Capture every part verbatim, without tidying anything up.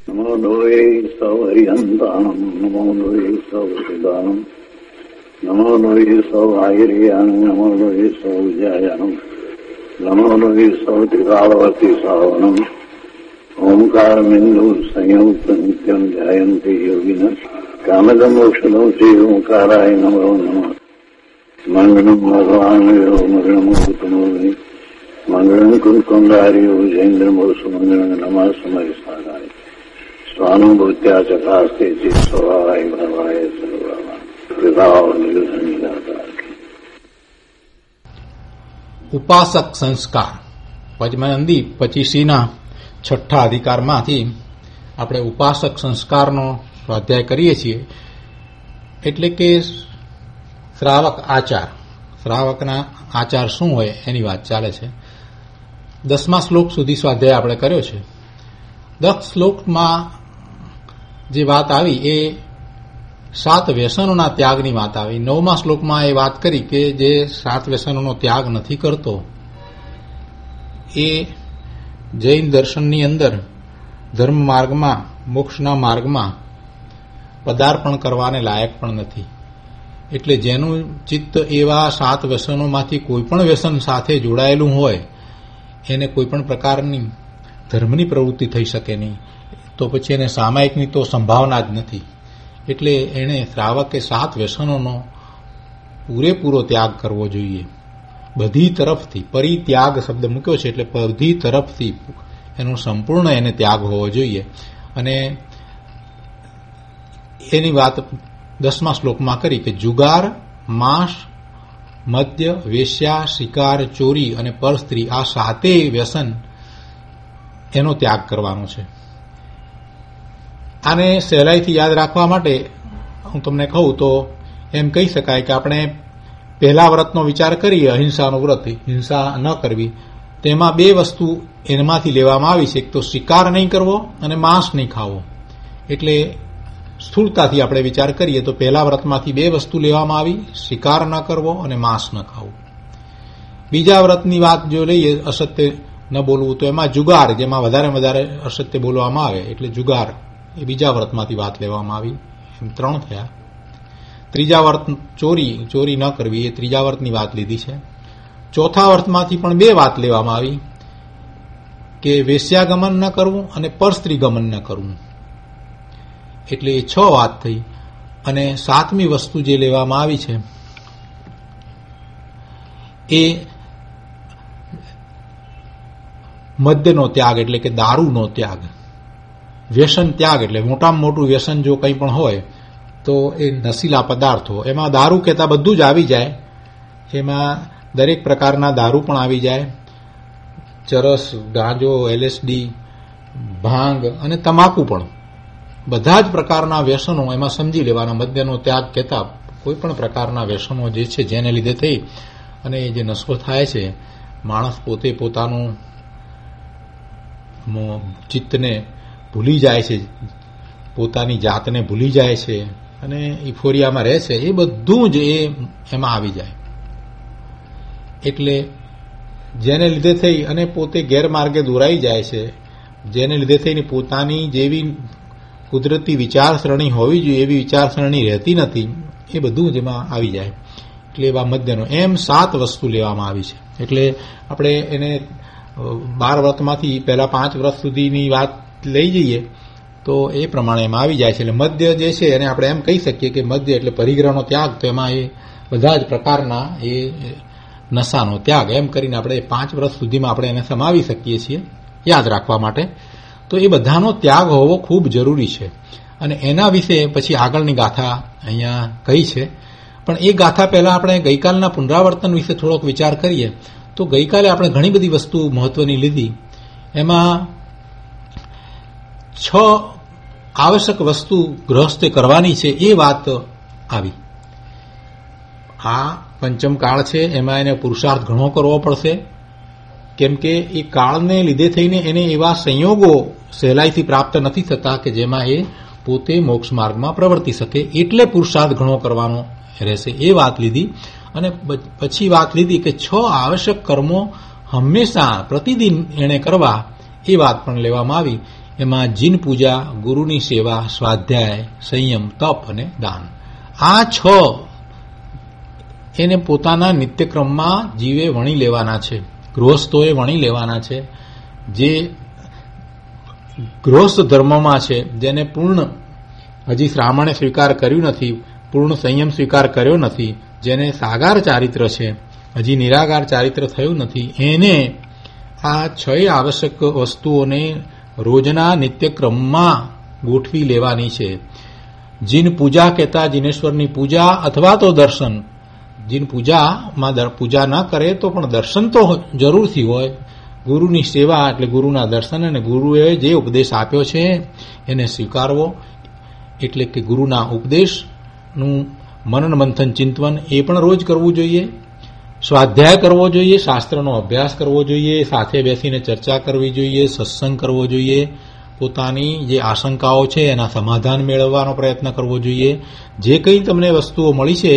નમો લોહે સૌ હરિહંતાણમ નમો લોહે સૌ સિદાનમ નમો લોહે સૌ આયર્યાણમ નમો લોહે સૌ વિજયાણમ નમો લોહે સૌ ત્રિકાળવતી સાવનમ ઓમકાર બિંદુ સંયુક્ત નિત્યમ ધ્યાયંતિ યોગિન કામદમ મોક્ષદમ શ્રી ઓમકારાય નમો નમઃ. મંગળમ ભગવાન મંગળમ ઉત્તમોહિ મંગળમ કુંકુંડાર્યો જૈન્દ્રમોસુ મંગળમ નમઃ સમય સારાય સ્વાનુભૂત્યા ચકાસ્તે ચિત સ્વભાવાય ભવાય સર્વમાં કૃપાઓ નિર્ધનિદાતા. ઉપાસક સંસ્કાર પદ્મનંદી પચીસીના છઠ્ઠા અધિકારમાંથી આપણે ઉપાસક સંસ્કારનો સ્વાધ્યાય કરીએ છીએ. એટલે કે શ્રાવક આચાર, શ્રાવકના આચાર શું હોય એની વાત ચાલે છે. દસમા શ્લોક સુધી સ્વાધ્યાય આપણે કર્યો છે. દસ શ્લોકમાં જે વાત આવી એ સાત વ્યસનોના ત્યાગની વાત આવી. નવમા શ્લોકમાં એ વાત કરી કે જે સાત વ્યસનોનો ત્યાગ નથી કરતો એ જૈન દર્શનની અંદર ધર્મ માર્ગમાં, મોક્ષના માર્ગમાં પદાર્પણ કરવાને લાયક પણ નથી. એટલે જેનું ચિત્ત એવા સાત વ્યસનોમાંથી કોઈ પણ વ્યસન સાથે જોડાયેલું હોય એને કોઈ પણ પ્રકારની ધર્મની પ્રવૃત્તિ થઈ શકે નહીં. તો પછી એને સામાયિકની તો સંભાવના જ નથી. એટલે એણે શ્રાવકે સાત વ્યસનોનો પૂરેપૂરો ત્યાગ કરવો જોઈએ. બધી તરફથી, પરિત્યાગ શબ્દ મૂક્યો છે એટલે બધી તરફથી એનો સંપૂર્ણ એને ત્યાગ હોવો જોઈએ. અને એની વાત દસમા શ્લોકમાં કરી કે જુગાર, માંસ, મદ્ય, વેશ્યા, શિકાર, ચોરી અને પરસ્ત્રી આ સાતેય વ્યસન એનો ત્યાગ કરવાનો છે. આને સહેલાઈથી યાદ રાખવા માટે હું તમને કહું તો એમ કહી શકાય કે આપણે પહેલા વ્રતનો વિચાર કરીએ, અહિંસાનું વ્રત, હિંસા ન કરવી, તેમાં બે વસ્તુ એમાંથી લેવામાં આવી છે. એક તો શિકાર નહીં કરવો અને માંસ નહીં ખાવો. એટલે સ્થૂળતાથી આપણે વિચાર કરીએ તો પહેલા વ્રતમાંથી બે વસ્તુ લેવામાં આવી, શિકાર ન કરવો અને માંસ ન ખાવું. બીજા વ્રતની વાત જો લઈએ, અસત્ય ન બોલવું, તો એમાં જુગાર, જેમાં વધારે વધારે અસત્ય બોલવામાં આવે એટલે જુગાર, એ બીજા વ્રતમાંથી વાત લેવામાં આવી. એમ ત્રણ થયા. ત્રીજા વ્રત ચોરી, ચોરી ન કરવી, એ ત્રીજા વ્રતની વાત લીધી છે. ચોથા વ્રતમાંથી પણ બે વાત લેવામાં આવી કે વેશ્યાગમન ન કરવું અને પરસ્ત્રી ગમન ન કરવું. એટલે એ છ વાત થઈ. અને સાતમી વસ્તુ જે લેવામાં આવી છે એ મદ્યનો ત્યાગ, એટલે કે દારૂનો ત્યાગ. વ્યસન ત્યાગ એટલે મોટામાં મોટું વ્યસન જો કંઈ પણ હોય તો એ નશીલા પદાર્થો, એમાં દારૂ કહેતા બધું જ આવી જાય. એમાં દરેક પ્રકારના દારૂ પણ આવી જાય, ચરસ, ગાંજો, એલએસડી, ભાંગ અને તમાકુ પણ, બધા જ પ્રકારના વ્યસનો એમાં સમજી લેવાના. મદ્યનો ત્યાગ કહેતા કોઈ પણ પ્રકારના વ્યસનો જે છે જેને લીધે થઈ અને જે નશો થાય છે, માણસ પોતે પોતાનું ચિત્તને ભૂલી જાય છે, પોતાની જાતને ભૂલી જાય છે અને ઇફોરિયામાં રહે છે, એ બધું જ એ એમાં આવી જાય. એટલે જેને લીધે થઈ અને પોતે ગેરમાર્ગે દોરાઈ જાય છે, જેને લીધે થઈને પોતાની જેવી કુદરતી વિચારસરણી હોવી જોઈએ એવી વિચારસરણી રહેતી નથી, એ બધું જ એમાં આવી જાય. એટલે એવા મદ્યનો એમ સાત વસ્તુ લેવામાં આવી છે. એટલે આપણે એને બાર વ્રતમાંથી પહેલા પાંચ વ્રત સુધીની વાત લઈ જઈએ તો એ પ્રમાણે એમાં આવી જાય છે. એટલે મદ્ય જે છે એને આપણે એમ કહી શકીએ કે મદ્ય એટલે પરિગ્રહનો ત્યાગ. તો એમાં એ બધા જ પ્રકારના એ નશાનો ત્યાગ, એમ કરીને આપણે પાંચ વ્રત સુધીમાં આપણે એને સમાવી શકીએ છીએ યાદ રાખવા માટે. તો એ બધાનો ત્યાગ હોવો ખૂબ જરૂરી છે. અને એના વિશે પછી આગળની ગાથા અહીંયા કહી છે. પણ એ ગાથા પહેલા આપણે ગઈકાલના પુનરાવર્તન વિશે થોડોક વિચાર કરીએ. તો ગઈકાલે આપણે ઘણી બધી વસ્તુ મહત્વની લીધી. એમાં છ આવશ્યક વસ્તુ ગૃહસ્થે કરવાની છે એ વાત આવી. આ પંચમ કાળ છે, એમાં એને પુરુષાર્થ ઘણો કરવો પડશે. કેમ કે એ કાળને લીધે થઈને એને એવા સંયોગો સહેલાઈથી પ્રાપ્ત નથી થતા કે જેમાં એ પોતે મોક્ષ માર્ગમાં પ્રવર્તી શકે. એટલે પુરુષાર્થ ઘણો કરવાનો રહેશે, એ વાત લીધી. અને પછી વાત લીધી કે છ આવશ્યક કર્મો હંમેશા પ્રતિદિન એને કરવા, એ વાત પણ લેવામાં આવી. એમાં જીન પૂજા, ગુરુની સેવા, સ્વાધ્યાય, સંયમ, તપ અને દાન, આ છ એને પોતાના નિત્યક્રમમાં જીવે વણી લેવાના છે, ગૃહસ્થોએ વણી લેવાના છે. જે ગૃહસ્થ ધર્મમાં છે, જેને પૂર્ણ હજી શ્રામણે સ્વીકાર કર્યું નથી, પૂર્ણ સંયમ સ્વીકાર કર્યો નથી, જેને સાગાર ચારિત્ર છે, હજી નિરાગાર ચારિત્ર થયું નથી, એને આ છ આવશ્યક વસ્તુઓને રોજના નિત્યક્રમમાં ગોઠવી લેવાની છે. જીન પૂજા કહેતા જીનેશ્વરની પૂજા અથવા તો દર્શન. જીન પૂજામાં પૂજા ન કરે તો પણ દર્શન તો જરૂરથી હોય. ગુરુની સેવા એટલે ગુરુના દર્શન, અને ગુરુએ જે ઉપદેશ આપ્યો છે એને સ્વીકારવો, એટલે કે ગુરુના ઉપદેશનું મનન મંથન ચિંતન એ પણ રોજ કરવું જોઈએ. સ્વાધ્યાય કરવો જોઈએ, શાસ્ત્રનો અભ્યાસ કરવો જોઈએ, સાથે બેસીને ચર્ચા કરવી જોઈએ, સત્સંગ કરવો જોઈએ, પોતાની જે આશંકાઓ છે એના સમાધાન મેળવવાનો પ્રયત્ન કરવો જોઈએ. જે કંઈ તમને વસ્તુઓ મળી છે,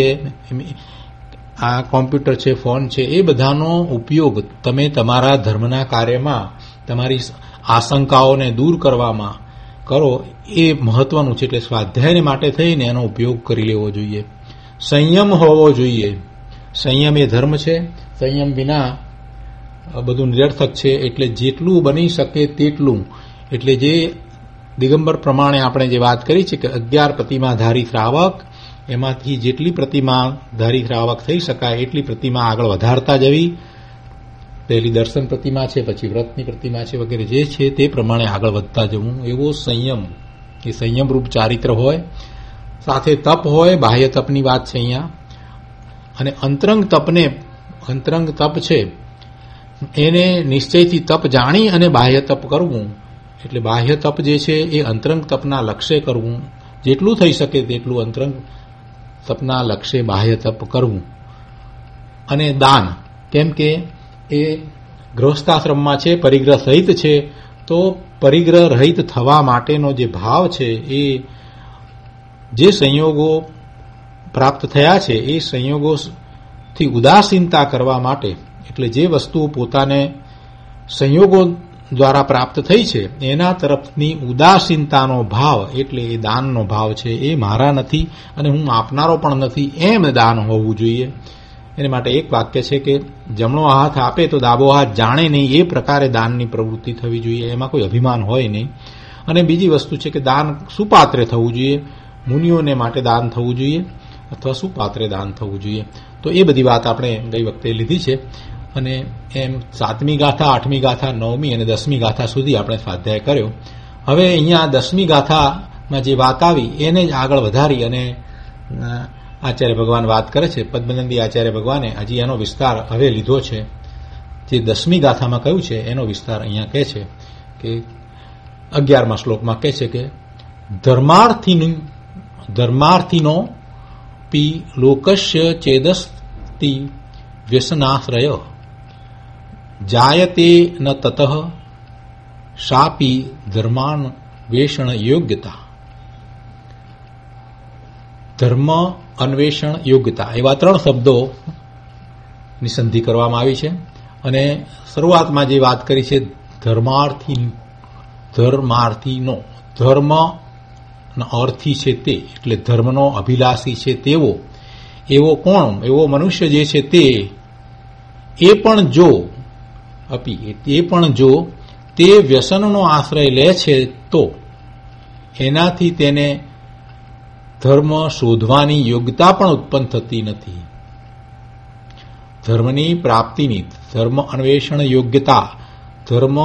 આ કોમ્પ્યુટર છે, ફોન છે, એ બધાનો ઉપયોગ તમે તમારા ધર્મના કાર્યમાં, તમારી આશંકાઓને દૂર કરવામાં કરો, એ મહત્વનું છે. એટલે સ્વાધ્યાયને માટે થઈને એનો ઉપયોગ કરી લેવો જોઈએ. સંયમ હોવો જોઈએ. સંયમ એ ધર્મ છે. સંયમ વિના બધું નિરર્થક છે. એટલે જેટલું બની શકે તેટલું, એટલે જે દિગંબર પ્રમાણે આપણે જે વાત કરી છે કે અગિયાર પ્રતિમાધારી શ્રાવક, એમાંથી જેટલી પ્રતિમાધારી શ્રાવક થઈ શકાય એટલી પ્રતિમા આગળ વધારતા જવી. પહેલી દર્શન પ્રતિમા છે, પછી વ્રતની પ્રતિમા છે, વગેરે જે છે તે પ્રમાણે આગળ વધતા જવું. એવો સંયમ, એ સંયમરૂપ ચારિત્ર હોય. સાથે તપ હોય. બાહ્ય તપની વાત છે અહીંયા. અને અંતરંગ તપને, અંતરંગ તપ છે એને નિશ્ચયથી તપ જાણી અને બાહ્ય તપ કરવું. એટલે બાહ્ય તપ જે છે એ અંતરંગ તપના લક્ષ્ય કરવું. જેટલું થઈ શકે તેટલું અંતરંગ તપના લક્ષ્ય બાહ્ય તપ કરવું. અને દાન, કેમ કે એ ગૃહસ્થાશ્રમમાં છે, પરિગ્રહ સહિત છે, તો પરિગ્રહ રહિત થવા માટેનો જે ભાવ છે, એ જે સંયોગો પ્રાપ્ત થયા છે એ સંયોગોથી ઉદાસીનતા કરવા માટે, એટલે જે વસ્તુ પોતાને સંયોગો દ્વારા પ્રાપ્ત થઈ છે એના તરફની ઉદાસીનતાનો ભાવ, એટલે એ દાનનો ભાવ છે. એ મારા નથી અને હું આપનારો પણ નથી, એમ દાન હોવું જોઈએ. એને માટે એક વાક્ય છે કે જમણો હાથ આપે તો ડાબો હાથ જાણે નહીં, એ પ્રકારે દાનની પ્રવૃત્તિ થવી જોઈએ. એમાં કોઈ અભિમાન હોય નહીં. અને બીજી વસ્તુ છે કે દાન સુપાત્રે થવું જોઈએ. મુનિઓને માટે દાન થવું જોઈએ અથવા સુપાત્રે દાન થવું જોઈએ. તો એ બધી વાત આપણે ગઈ વખતે લીધી છે. અને એમ સાતમી ગાથા, આઠમી ગાથા, નવમી અને દસમી ગાથા સુધી આપણે સ્વાધ્યાય કર્યો. હવે અહીંયા દસમી ગાથામાં જે વાત આવી એને જ આગળ વધારી અને આચાર્ય ભગવાન વાત કરે છે. પદ્મનંદી આચાર્ય ભગવાને હજી એનો વિસ્તાર હવે લીધો છે. જે દસમી ગાથામાં કહ્યું છે એનો વિસ્તાર અહીંયા કહે છે કે અગિયારમા શ્લોકમાં કહે છે કે ધર્માર્થીનું ધર્માર્થીનો પી લોકસ્ય ચેદસ્તિ વ્યસનાશ્રય જાયતે ન તતઃ શાપી ધર્માન વેષણ યોગ્યતા. ધર્મ અન્વેષણ યોગ્યતા એવા ત્રણ શબ્દોની સંધિ કરવામાં આવી છે. અને શરૂઆતમાં જે વાત કરી છે ધર્માર્થી, ધર્માર્થીનો, ધર્મ અર્થી છે તે, એટલે ધર્મનો અભિલાષી છે તેવો, એવો કોણ, એવો મનુષ્ય જે છે તે, એ પણ જો અપી, એ પણ જો તે વ્યસનનો આશ્રય લે છે તો એનાથી તેને ધર્મ શોધવાની યોગ્યતા પણ ઉત્પન્ન થતી નથી. ધર્મની પ્રાપ્તિની, ધર્મ અન્વેષણ યોગ્યતા, ધર્મ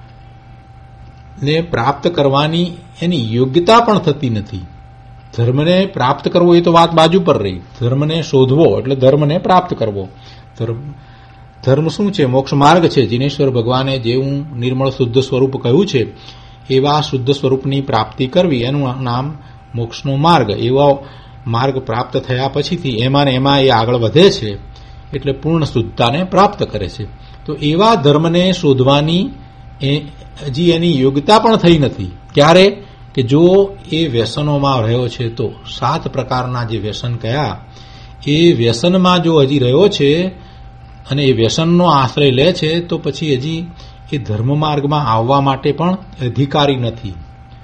ને પ્રાપ્ત કરવાની એની યોગ્યતા પણ થતી નથી. ધર્મને પ્રાપ્ત કરવો એ તો વાત બાજુ પર રહી. ધર્મને શોધવો એટલે ધર્મને પ્રાપ્ત કરવો. ધર્મ ધર્મ શું છે? મોક્ષ માર્ગ છે. જીનેશ્વર ભગવાને જેવું નિર્મળ શુદ્ધ સ્વરૂપ કહ્યું છે એવા શુદ્ધ સ્વરૂપની પ્રાપ્તિ કરવી, એનું નામ મોક્ષનો માર્ગ. એવો માર્ગ પ્રાપ્ત થયા પછીથી એમાં ને એમાં એ આગળ વધે છે, એટલે પૂર્ણ શુદ્ધતાને પ્રાપ્ત કરે છે. તો એવા ધર્મને શોધવાની હજી એની યોગ્યતા પણ થઈ નથી. ક્યારે? કે જો એ વ્યસનોમાં રહ્યો છે તો. સાત પ્રકારના જે વ્યસન કયા, એ વ્યસનમાં જો હજી રહ્યો છે અને એ વ્યસનનો આશ્રય લે છે તો પછી હજી એ ધર્મ માર્ગમાં આવવા માટે પણ અધિકારી નથી.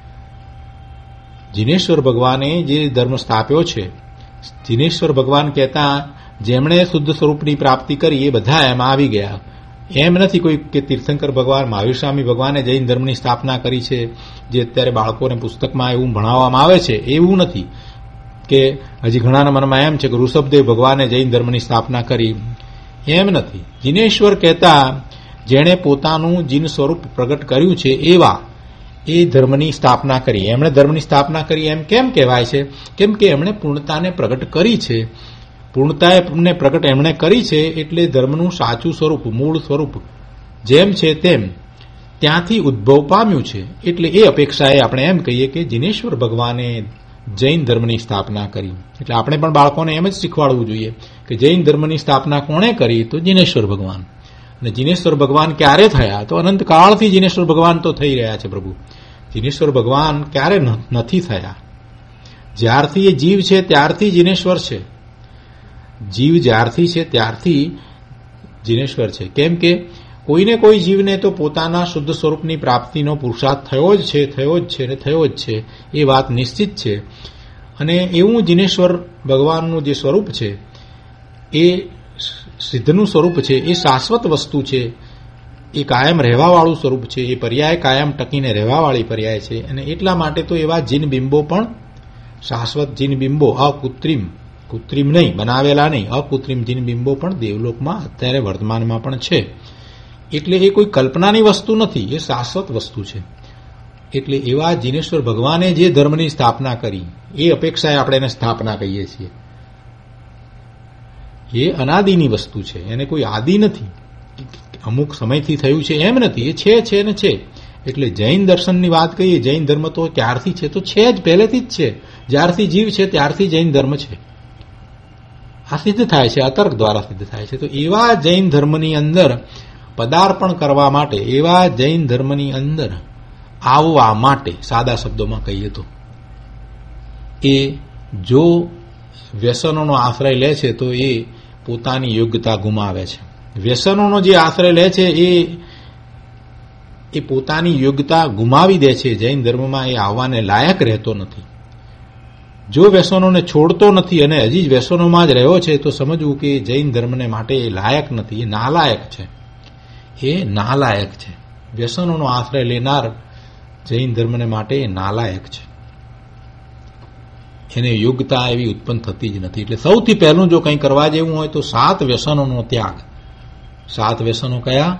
જિનેશ્વર ભગવાને જે ધર્મ સ્થાપ્યો છે, જિનેશ્વર ભગવાન કહેતા જેમણે શુદ્ધ સ્વરૂપની પ્રાપ્તિ કરી એ બધા એમાં આવી ગયા. એમ નથી કોઈ કે તીર્થંકર ભગવાન, મહાવીર સ્વામી ભગવાને જૈન ધર્મની સ્થાપના કરી છે, જે અત્યારે બાળકોને પુસ્તકમાં એવું ભણાવવામાં આવે છે, એવું નથી. કે હજી ઘણાના મનમાં એમ છે કે ઋષભદેવ ભગવાને જૈન ધર્મની સ્થાપના કરી, એમ નથી. જિનેશ્વર કહેતા જેણે પોતાનું જીન સ્વરૂપ પ્રગટ કર્યું છે એવા એ ધર્મની સ્થાપના કરી. એમણે ધર્મની સ્થાપના કરી એમ કેમ કહેવાય છે? કેમ કે એમણે પૂર્ણતાને પ્રગટ કરી છે. પૂર્ણતાને પ્રગટ એમણે કરી છે એટલે ધર્મનું સાચું સ્વરૂપ, મૂળ સ્વરૂપ જેમ છે તેમ ત્યાંથી ઉદ્ભવ પામ્યું છે. એટલે એ અપેક્ષાએ આપણે એમ કહીએ કે જિનેશ્વર ભગવાને જૈન ધર્મની સ્થાપના કરી. એટલે આપણે પણ બાળકોને એમ જ શીખવાડવું જોઈએ કે જૈન ધર્મની સ્થાપના કોણે કરી? તો જિનેશ્વર ભગવાન. અને જિનેશ્વર ભગવાન ક્યારે થયા? તો અનંત કાળથી જિનેશ્વર ભગવાન તો થઈ રહ્યા છે પ્રભુ. જિનેશ્વર ભગવાન ક્યારે નથી થયા? જ્યારથી એ જીવ છે ત્યારથી જિનેશ્વર છે. જીવ જ્યારથી છે ત્યારથી જિનેશ્વર છે. કેમ કે કોઈને કોઈ જીવને તો પોતાના શુદ્ધ સ્વરૂપની પ્રાપ્તિનો પુરુષાર્થ થયો જ છે, થયો જ છે ને થયો જ છે, એ વાત નિશ્ચિત છે. અને એવું જિનેશ્વર ભગવાનનું જે સ્વરૂપ છે એ સિદ્ધનું સ્વરૂપ છે, એ શાશ્વત વસ્તુ છે, એ કાયમ રહેવાવાળું સ્વરૂપ છે, એ પર્યાય કાયમ ટકીને રહેવાવાળી પર્યાય છે. અને એટલા માટે તો એવા જીન બિંબો પણ શાશ્વત જીન બિંબો, અકૃત્રિમ, કૃત્રિમ નહીં, બનાવેલા નહીં, અકૃત્રિમ જીન બિંબો પણ દેવલોકમાં અત્યારે વર્તમાનમાં પણ છે. એટલે એ કોઈ કલ્પનાની વસ્તુ નથી, એ શાશ્વત વસ્તુ છે. એટલે એવા જિનેશ્વર ભગવાને જે ધર્મની સ્થાપના કરી એ અપેક્ષાએ આપણે એને સ્થાપના કહીએ છીએ. એ અનાદિની વસ્તુ છે, એને કોઈ આદિ નથી, અમુક સમયથી થયું છે એમ નથી. એ છે છે ને છે. એટલે જૈન દર્શનની વાત કહીએ, જૈન ધર્મ તો ક્યારથી છે? તો છે જ, પહેલેથી જ છે. જ્યારથી જીવ છે ત્યારથી જૈન ધર્મ છે. આ સિદ્ધ થાય છે, અતર્ક દ્વારા સિદ્ધ થાય છે. તો એવા જૈન ધર્મની અંદર પદાર્પણ કરવા માટે, એવા જૈન ધર્મની અંદર આવવા માટે, સાદા શબ્દોમાં કહીએ તો, એ જો વ્યસનોનો આશ્રય લે છે તો એ પોતાની યોગ્યતા ગુમાવે છે. વ્યસનોનો જે આશ્રય લે છે એ એ પોતાની યોગ્યતા ગુમાવી દે છે. જૈન ધર્મમાં એ આવવાને લાયક રહેતો નથી. જો વ્યસનોને છોડતો નથી અને હજી જ વ્યસનોમાં જ રહ્યો છે તો સમજવું કે જૈન ધર્મને માટે એ લાયક નથી, એ નાલાયક છે. એ નાલાયક છે. વ્યસનોનો આશ્રય લેનાર જૈન ધર્મને માટે એ નાલાયક છે. એને યોગ્યતા એવી ઉત્પન્ન થતી જ નથી. એટલે સૌથી પહેલું જો કંઈ કરવા જેવું હોય તો સાત વ્યસનોનો ત્યાગ. સાત વ્યસનો કયા?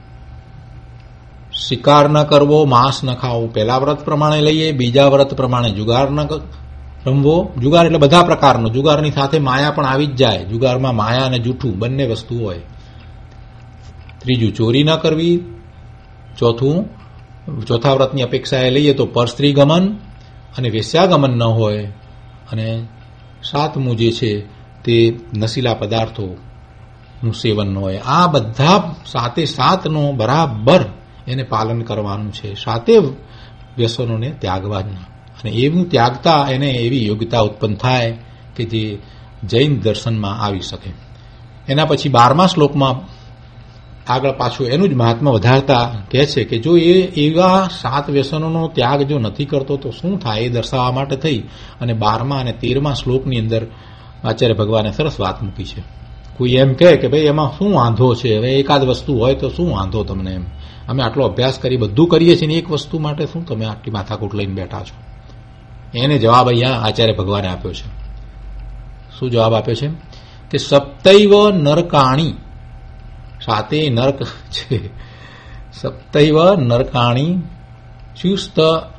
શિકાર ન કરવો, માંસ ન ખાવું, પહેલા વ્રત પ્રમાણે લઈએ. બીજા વ્રત પ્રમાણે જુગાર ન રમવો. જુગાર એટલે બધા પ્રકારનો. જુગારની સાથે માયા પણ આવી જ જાય. જુગારમાં માયા અને જૂઠું બંને વસ્તુ હોય. ત્રીજું, ચોરી ન કરવી. ચોથું, ચોથા વ્રતની અપેક્ષાએ લઈએ તો પરસ્ત્રી ગમન અને વેશ્યાગમન ન હોય. અને સાતમું જે છે તે નશીલા પદાર્થોનું સેવન ન હોય. આ બધા સાતે સાતનો બરાબર એને પાલન કરવાનું છે. સાતે વ્યસનોને ત્યાગવાના. અને એવું ત્યાગતા એને એવી યોગ્યતા ઉત્પન્ન થાય કે જે જૈન દર્શનમાં આવી શકે. એના પછી બારમા શ્લોકમાં આગળ પાછું એનું જ મહાત્મા વધારતા કહે છે કે જો એ એવા સાત વ્યસનોનો ત્યાગ જો નથી કરતો તો શું થાય, એ દર્શાવવા માટે થઈ અને બારમા અને તેરમા શ્લોકની અંદર આચાર્ય ભગવાને સરસ વાત મૂકી છે. કોઈ એમ કહે કે ભાઈ એમાં શું વાંધો છે, હવે એકાદ વસ્તુ હોય તો શું વાંધો તમને? એમ અમે આટલો અભ્યાસ કરી બધું કરીએ છીએ ને એક વસ્તુ માટે શું તમે આટલી માથાકૂટ લઈને બેઠા છો? એને જવાબ અહીંયા આચાર્ય ભગવાને આપ્યો છે. શું જવાબ આપ્યો છે? કે સપ્તૈવ નરકાણી, સાતે નરક છે. સપ્તૈવ નરકાણી ચુસ્ત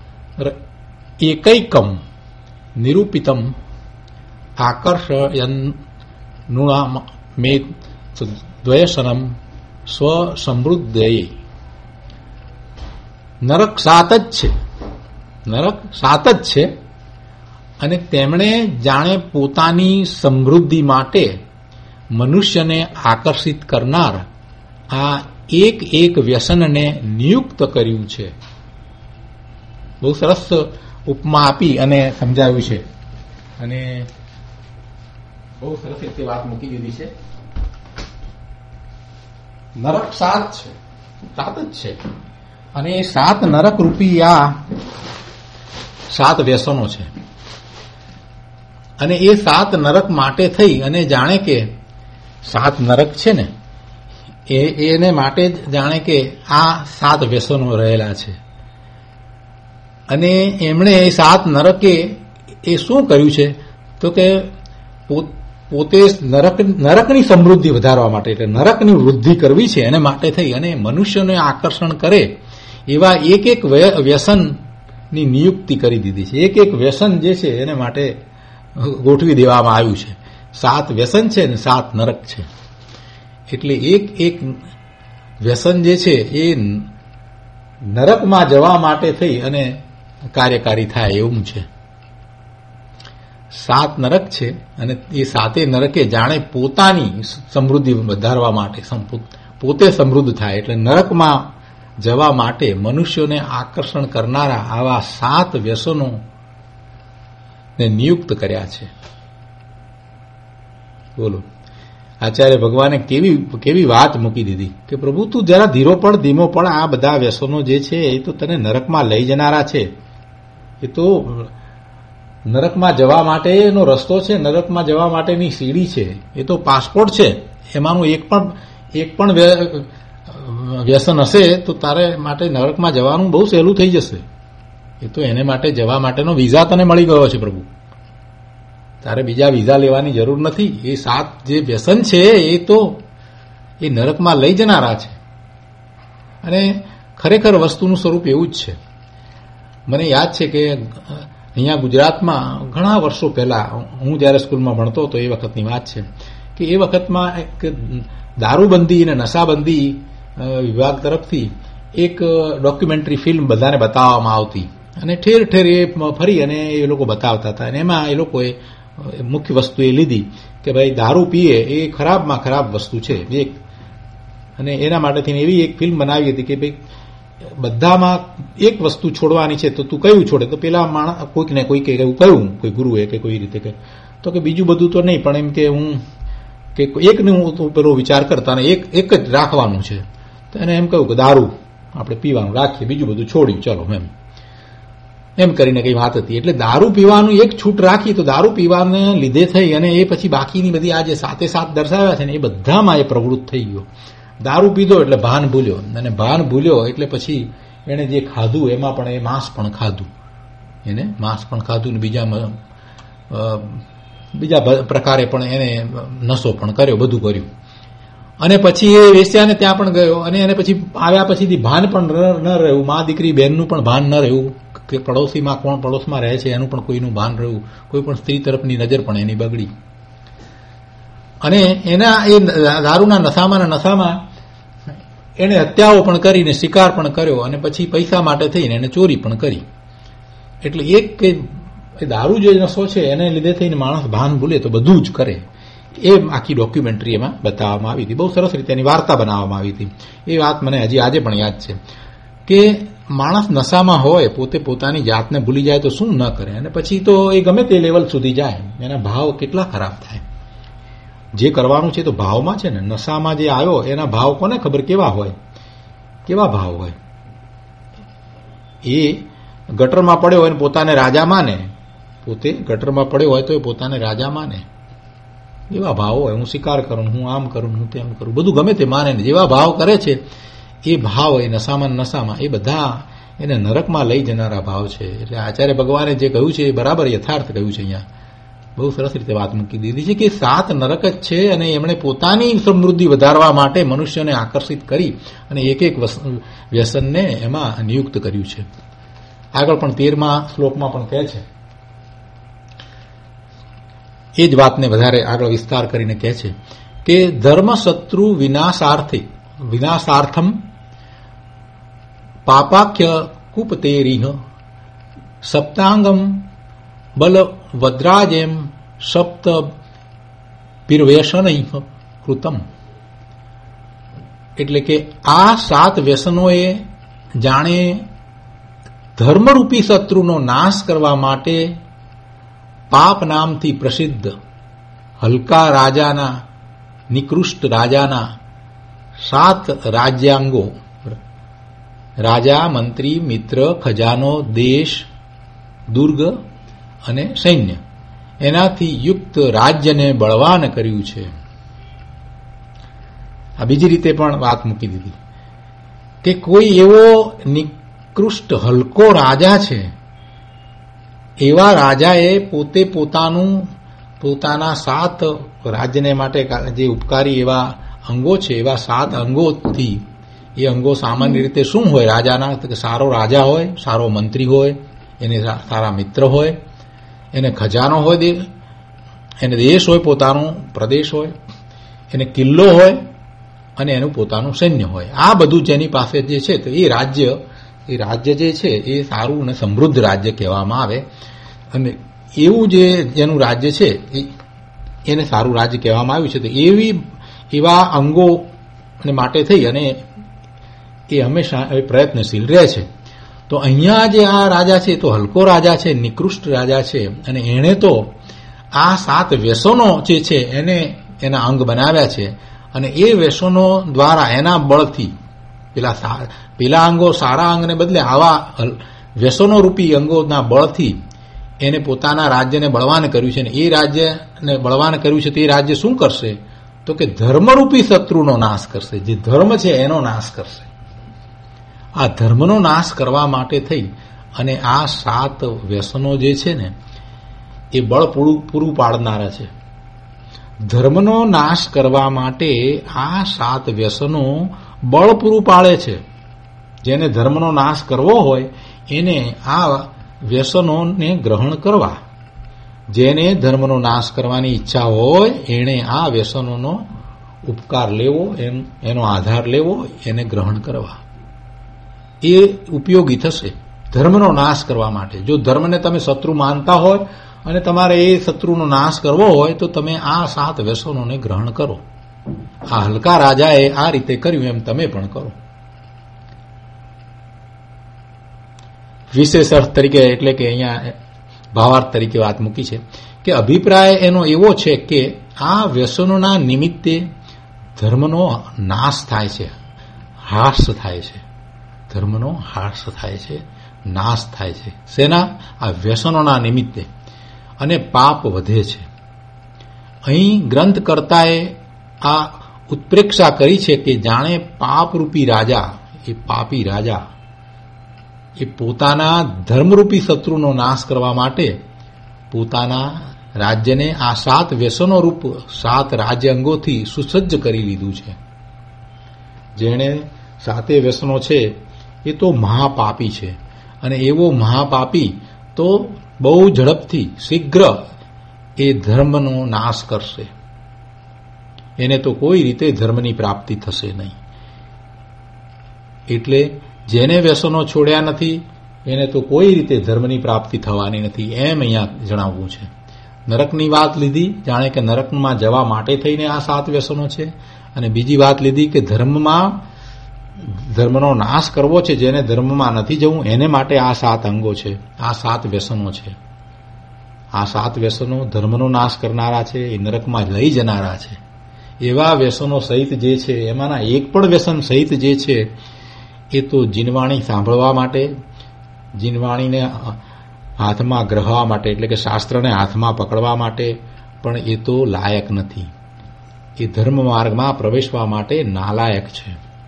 એકૈકમ નિરૂપિતમ આકર્ષયન નુણામ મે દ્વયસનમ સ્વ સમૃદ્ધયે. નરક સાત જ છે. નરક સાત જ છે. અને તેમણે જાણે પોતાની સમૃદ્ધિ માટે મનુષ્યને આકર્ષિત કરનાર આ એક એક વ્યસનને નિયુક્ત કર્યું છે. બહુ સરસ ઉપમા આપી અને સમજાવ્યું છે અને બહુ સરસ રીતે વાત મૂકી દીધી છે. નરક સાત છે. સાત જ છે. અને એ સાત નરક રૂપી આ સાત વ્યસનો છે. અને એ સાત નરક માટે થઈ અને જાણે કે સાત નરક છે ને એ એને માટે જ જાણે કે આ સાત વ્યસનો રહેલા છે. અને એમણે એ સાત નરકે એ શું કર્યું છે તો કે પોતે નરક નરકની સમૃદ્ધિ વધારવા માટે, એટલે નરકની વૃદ્ધિ કરવી છે એને માટે થઈ અને મનુષ્યને આકર્ષણ કરે એવા એક એક વ્યસનની નિયુક્તિ કરી દીધી છે. એક એક વ્યસન જે છે એને માટે ગોઠવી દેવામાં આવ્યું છે. સાત વ્યસન છે ને સાત નરક છે. એટલે એક એક વ્યસન જે છે એ નરકમાં જવા માટે થઈ અને કાર્યકારી થાય એવું છે. સાત નરક છે અને એ સાતે નરકે જાણે પોતાની સમૃદ્ધિ વધારવા માટે પોતે સમૃદ્ધ થાય એટલે નરકમાં જવા માટે મનુષ્યોને આકર્ષણ કરનારા આવા સાત વ્યસનો ને નિયુક્ત કર્યા છે. બોલો, આચાર્ય ભગવાને કેવી કેવી વાત મૂકી દીધી કે પ્રભુ તું જરા ધીરો પડ, ધીમો પડ. આ બધા વ્યસનો જે છે એ તો તને નરકમાં લઈ જનારા છે. એ તો નરકમાં જવા માટેનો રસ્તો છે, નરકમાં જવા માટેની સીડી છે, એ તો પાસપોર્ટ છે. એમાંનું એક પણ એક પણ વ્યસન હશે તો તારે માટે નરકમાં જવાનું બહુ સહેલું થઈ જશે. એ તો એને માટે જવા માટેનો વિઝા તને મળી ગયો છે પ્રભુ. તારે બીજા વિઝા લેવાની જરૂર નથી. એ સાત જે વ્યસન છે એ તો એ નરકમાં લઈ જનારા છે. અને ખરેખર વસ્તુનું સ્વરૂપ એવું જ છે. મને યાદ છે કે અહીંયા ગુજરાતમાં ઘણા વર્ષો પહેલા હું જ્યારે સ્કૂલમાં ભણતો હતો એ વખતની વાત છે કે એ વખતમાં એક દારૂબંધી અને નશાબંધી વિભાગ તરફથી એક ડોક્યુમેન્ટરી ફિલ્મ બધાને બતાવવામાં આવતી અને ઠેર ઠેર એ ફરી અને એ લોકો બતાવતા હતા. અને એમાં એ લોકોએ મુખ્ય વસ્તુ એ લીધી કે ભાઈ દારૂ પીએ એ ખરાબમાં ખરાબ વસ્તુ છે એક. અને એના માટેથી એવી એક ફિલ્મ બનાવી હતી કે ભાઈ બધામાં એક વસ્તુ છોડવાની છે તો તું કયું છોડે? તો પેલા માણસ કોઈક ને કોઈક એવું કહ્યું, કોઈ ગુરુએ કે કોઈ રીતે કે તો કે બીજું બધું તો નહીં, પણ એમ કે હું કે એકને હું પેલો વિચાર કરતા ને એક એક જ રાખવાનું છે. તો એને એમ કહ્યું કે દારૂ આપણે પીવાનું રાખીએ, બીજું બધું છોડ્યું ચલો એમ એમ કરીને કઈ વાત હતી. એટલે દારૂ પીવાનું એક છૂટ રાખી તો દારૂ પીવાને લીધે થઈ અને એ પછી બાકીની બધી આ જે સાતે સાત દર્શાવ્યા છે ને એ બધામાં એ પ્રવૃત્ત થઈ ગયો. દારૂ પીધો એટલે ભાન ભૂલ્યો અને ભાન ભૂલ્યો એટલે પછી એને જે ખાધું એમાં પણ એ માંસ પણ ખાધું, એને માંસ પણ ખાધું ને બીજા બીજા પ્રકારે પણ એને નશો પણ કર્યો, બધું કર્યું. અને પછી એ વેશ્યાને ત્યાં પણ ગયો અને એને પછી આવ્યા પછીથી ભાન પણ ન રહ્યું, મા દીકરી બહેનનું પણ ભાન ન રહ્યું કે પડોશીમાં કોણ પડોશમાં રહે છે એનું પણ કોઈનું ભાન રહ્યું, કોઈ પણ સ્ત્રી તરફની નજર પણ એની બગડી. અને એના એ દારૂના નશામાં નશામાં એને હત્યાઓ પણ કરીને શિકાર પણ કર્યો અને પછી પૈસા માટે થઈને એને ચોરી પણ કરી. એટલે એક કે દારૂ જે નશો છે એને લીધે થઈને માણસ ભાન ભૂલે તો બધું જ કરે. એ આખી ડોક્યુમેન્ટરી એમાં બતાવવામાં આવી હતી. બહુ સરસ રીતે એની વાર્તા બનાવવામાં આવી હતી. એ વાત મને હજી આજે પણ યાદ છે કે માણસ નશામાં હોય, પોતે પોતાની જાતને ભૂલી જાય તો શું ન કરે. અને પછી તો એ ગમે તે લેવલ સુધી જાય, એના ભાવ કેટલા ખરાબ થાય. જે કરવાનું છે તો ભાવમાં છે ને. નશામાં જે આવ્યો એના ભાવ કોને ખબર કેવા હોય, કેવા ભાવ હોય. એ ગટરમાં પડ્યો હોય પોતાને રાજા માને, પોતે ગટરમાં પડ્યો હોય તો એ પોતાને રાજા માને, એવા ભાવ હોય. હું શિકાર કરું, હું આમ કરું, હું તેમ કરું, બધું ગમે તે માને. જેવા ભાવ કરે છે એ ભાવ એ નશામાં નશામાં એ બધા એને નરકમાં લઈ જનારા ભાવ છે. એટલે આચાર્ય ભગવાને જે કહ્યું છે એ બરાબર યથાર્થ કહ્યું છે. અહીંયા બહુ સરસ રીતે વાત મૂકી દીધી છે કે સાત નરક જ છે અને એમણે પોતાની સમૃદ્ધિ વધારવા માટે મનુષ્યને આકર્ષિત કરી અને એક એક વ્યસનને એમાં નિયુક્ત કર્યું છે. આગળ પણ તેરમા શ્લોકમાં પણ કહે છે એ જ વાતને વધારે આગળ વિસ્તાર કરીને કહે છે કે ધર્મ શત્રુ વિનાશાર્થે વિનાશાર્થમ પાપાખ્ય કુપતેરીહ સપ્તાંગમ બલ વદ્રાજેમ સપ્ત પીર્વેશનૈ કૃતમ. એટલે કે આ સાત વ્યસનોએ જાણે ધર્મરૂપી શત્રુનો નાશ કરવા માટે પાપ નામથી પ્રસિદ્ધ હલકા રાજાના નિકૃષ્ટ રાજાના સાત રાજ્યાંગો રાજા, મંત્રી, મિત્ર, ખજાનો, દેશ, દુર્ગ અને સૈન્ય એનાથી યુક્ત રાજ્યને બળવાન કર્યું છે. આ બીજી રીતે પણ વાત મૂકી દીધી કે કોઈ એવો નિકૃષ્ટ હલકો રાજા છે, એવા રાજાએ પોતે પોતાનું પોતાના સાત રાજ્યને માટે જે ઉપકારી એવા અંગો છે, એવા સાત અંગોથી, એ અંગો સામાન્ય રીતે શું હોય રાજાના? સારો રાજા હોય, સારો મંત્રી હોય, એને સારા મિત્ર હોય, એને ખજાનો હોય, એને દેશ હોય, પોતાનો પ્રદેશ હોય, એને કિલ્લો હોય અને એનું પોતાનું સૈન્ય હોય. આ બધું જેની પાસે જે છે તો એ રાજ્ય એ રાજ્ય જે છે એ સારું અને સમૃદ્ધ રાજ્ય કહેવામાં આવે. અને એવું જે જેનું રાજ્ય છે એને સારું રાજ્ય કહેવામાં આવ્યું છે. તો એવી એવા અંગો માટે થઈ અને એ હંમેશા પ્રયત્નશીલ રહે છે. તો અહીંયા જે આ રાજા છે તો હલકો રાજા છે, નિકૃષ્ટ રાજા છે, અને એણે તો આ સાત વ્યસનો જે છે એને એના અંગ બનાવ્યા છે. અને એ વ્યસનો દ્વારા એના બળથી પેલા પેલા અંગો સારા અંગને બદલે આવા વ્યસનો રૂપી અંગોના બળથી એને પોતાના રાજ્યને બળવાન કર્યું છે. અને એ રાજ્યને બળવાન કર્યું છે તે રાજ્ય શું કરશે? તો કે ધર્મરૂપી શત્રુનો નાશ કરશે. જે ધર્મ છે એનો નાશ કરશે. આ ધર્મનો નાશ કરવા માટે થઈ અને આ સાત વ્યસનો જે છે ને એ બળ પૂરું પૂરું પાડનારા છે. ધર્મનો નાશ કરવા માટે આ સાત વ્યસનો બળ પૂરું પાડે છે. જેને ધર્મનો નાશ કરવો હોય એને આ વ્યસનોને ગ્રહણ કરવા. જેને ધર્મનો નાશ કરવાની ઈચ્છા હોય એને આ વ્યસનોનો ઉપકાર લેવો, એમ એનો આધાર લેવો, એને ગ્રહણ કરવા. એ ઉપયોગી થશે ધર્મનો નાશ કરવા માટે. જો ધર્મને તમે શત્રુ માનતા હોય અને તમારે એ શત્રુનો નાશ કરવો હોય તો તમે આ સાત વ્યસનોને ગ્રહણ કરો. આ હલકા રાજાએ આ રીતે કર્યું, એમ તમે પણ કરો. વિશેષ અર્થ તરીકે એટલે કે અહીંયા ભાવાર્થ તરીકે વાત મૂકી છે કે અભિપ્રાય એનો એવો છે કે આ વ્યસનોના નિમિત્તે ધર્મનો નાશ થાય છે, હ્રાસ થાય છે. ધર્મનો હ્રાસ થાય છે, નાશ થાય છે. શેના? આ વ્યસનોના નિમિત્તે. અને પાપ વધે છે. અહીં ગ્રંથકર્તાએ આ ઉત્પ્રેક્ષા કરી છે કે જાણે પાપરૂપી રાજા, એ પાપી રાજા, એ પોતાના ધર્મરૂપી શત્રુનો નાશ કરવા માટે પોતાના રાજ્યને આ સાત વ્યસનો રૂપ સાત રાજ્ય અંગોથી સુસજ્જ કરી લીધું છે. જેણે સાતે વ્યસનો છે એ તો મહાપાપી છે. અને એવો મહાપાપી તો બહુ ઝડપથી શીઘ્ર એ ધર્મનો નાશ કરશે. એને તો કોઈ રીતે ધર્મની પ્રાપ્તિ થશે નહીં. એટલે જેને વ્યસનો છોડ્યા નથી એને તો કોઈ રીતે ધર્મની પ્રાપ્તિ થવાની નથી, એમ અહીંયા જણાવવું છે. નરકની વાત લીધી, જાણે કે નરકમાં જવા માટે થઈને આ સાત વ્યસનો છે. અને બીજી વાત લીધી કે ધર્મમાં ધર્મનો નાશ કરવો છે, જેને ધર્મમાં નથી જવું એને માટે આ સાત અંગો છે, આ સાત વ્યસનો છે. આ સાત વ્યસનો ધર્મનો નાશ કરનારા છે, એ નરકમાં લઈ જનારા છે. એવા વ્યસનો સહિત જે છે એમાંના એક પણ વ્યસન સહિત જે છે એ તો જીનવાણી સાંભળવા માટે, જીનવાણીને હાથમાં ગ્રહવા માટે એટલે કે શાસ્ત્રને હાથમાં પકડવા માટે પણ એ તો લાયક નથી. એ ધર્મ માર્ગમાં પ્રવેશવા માટે નાલાયક છે.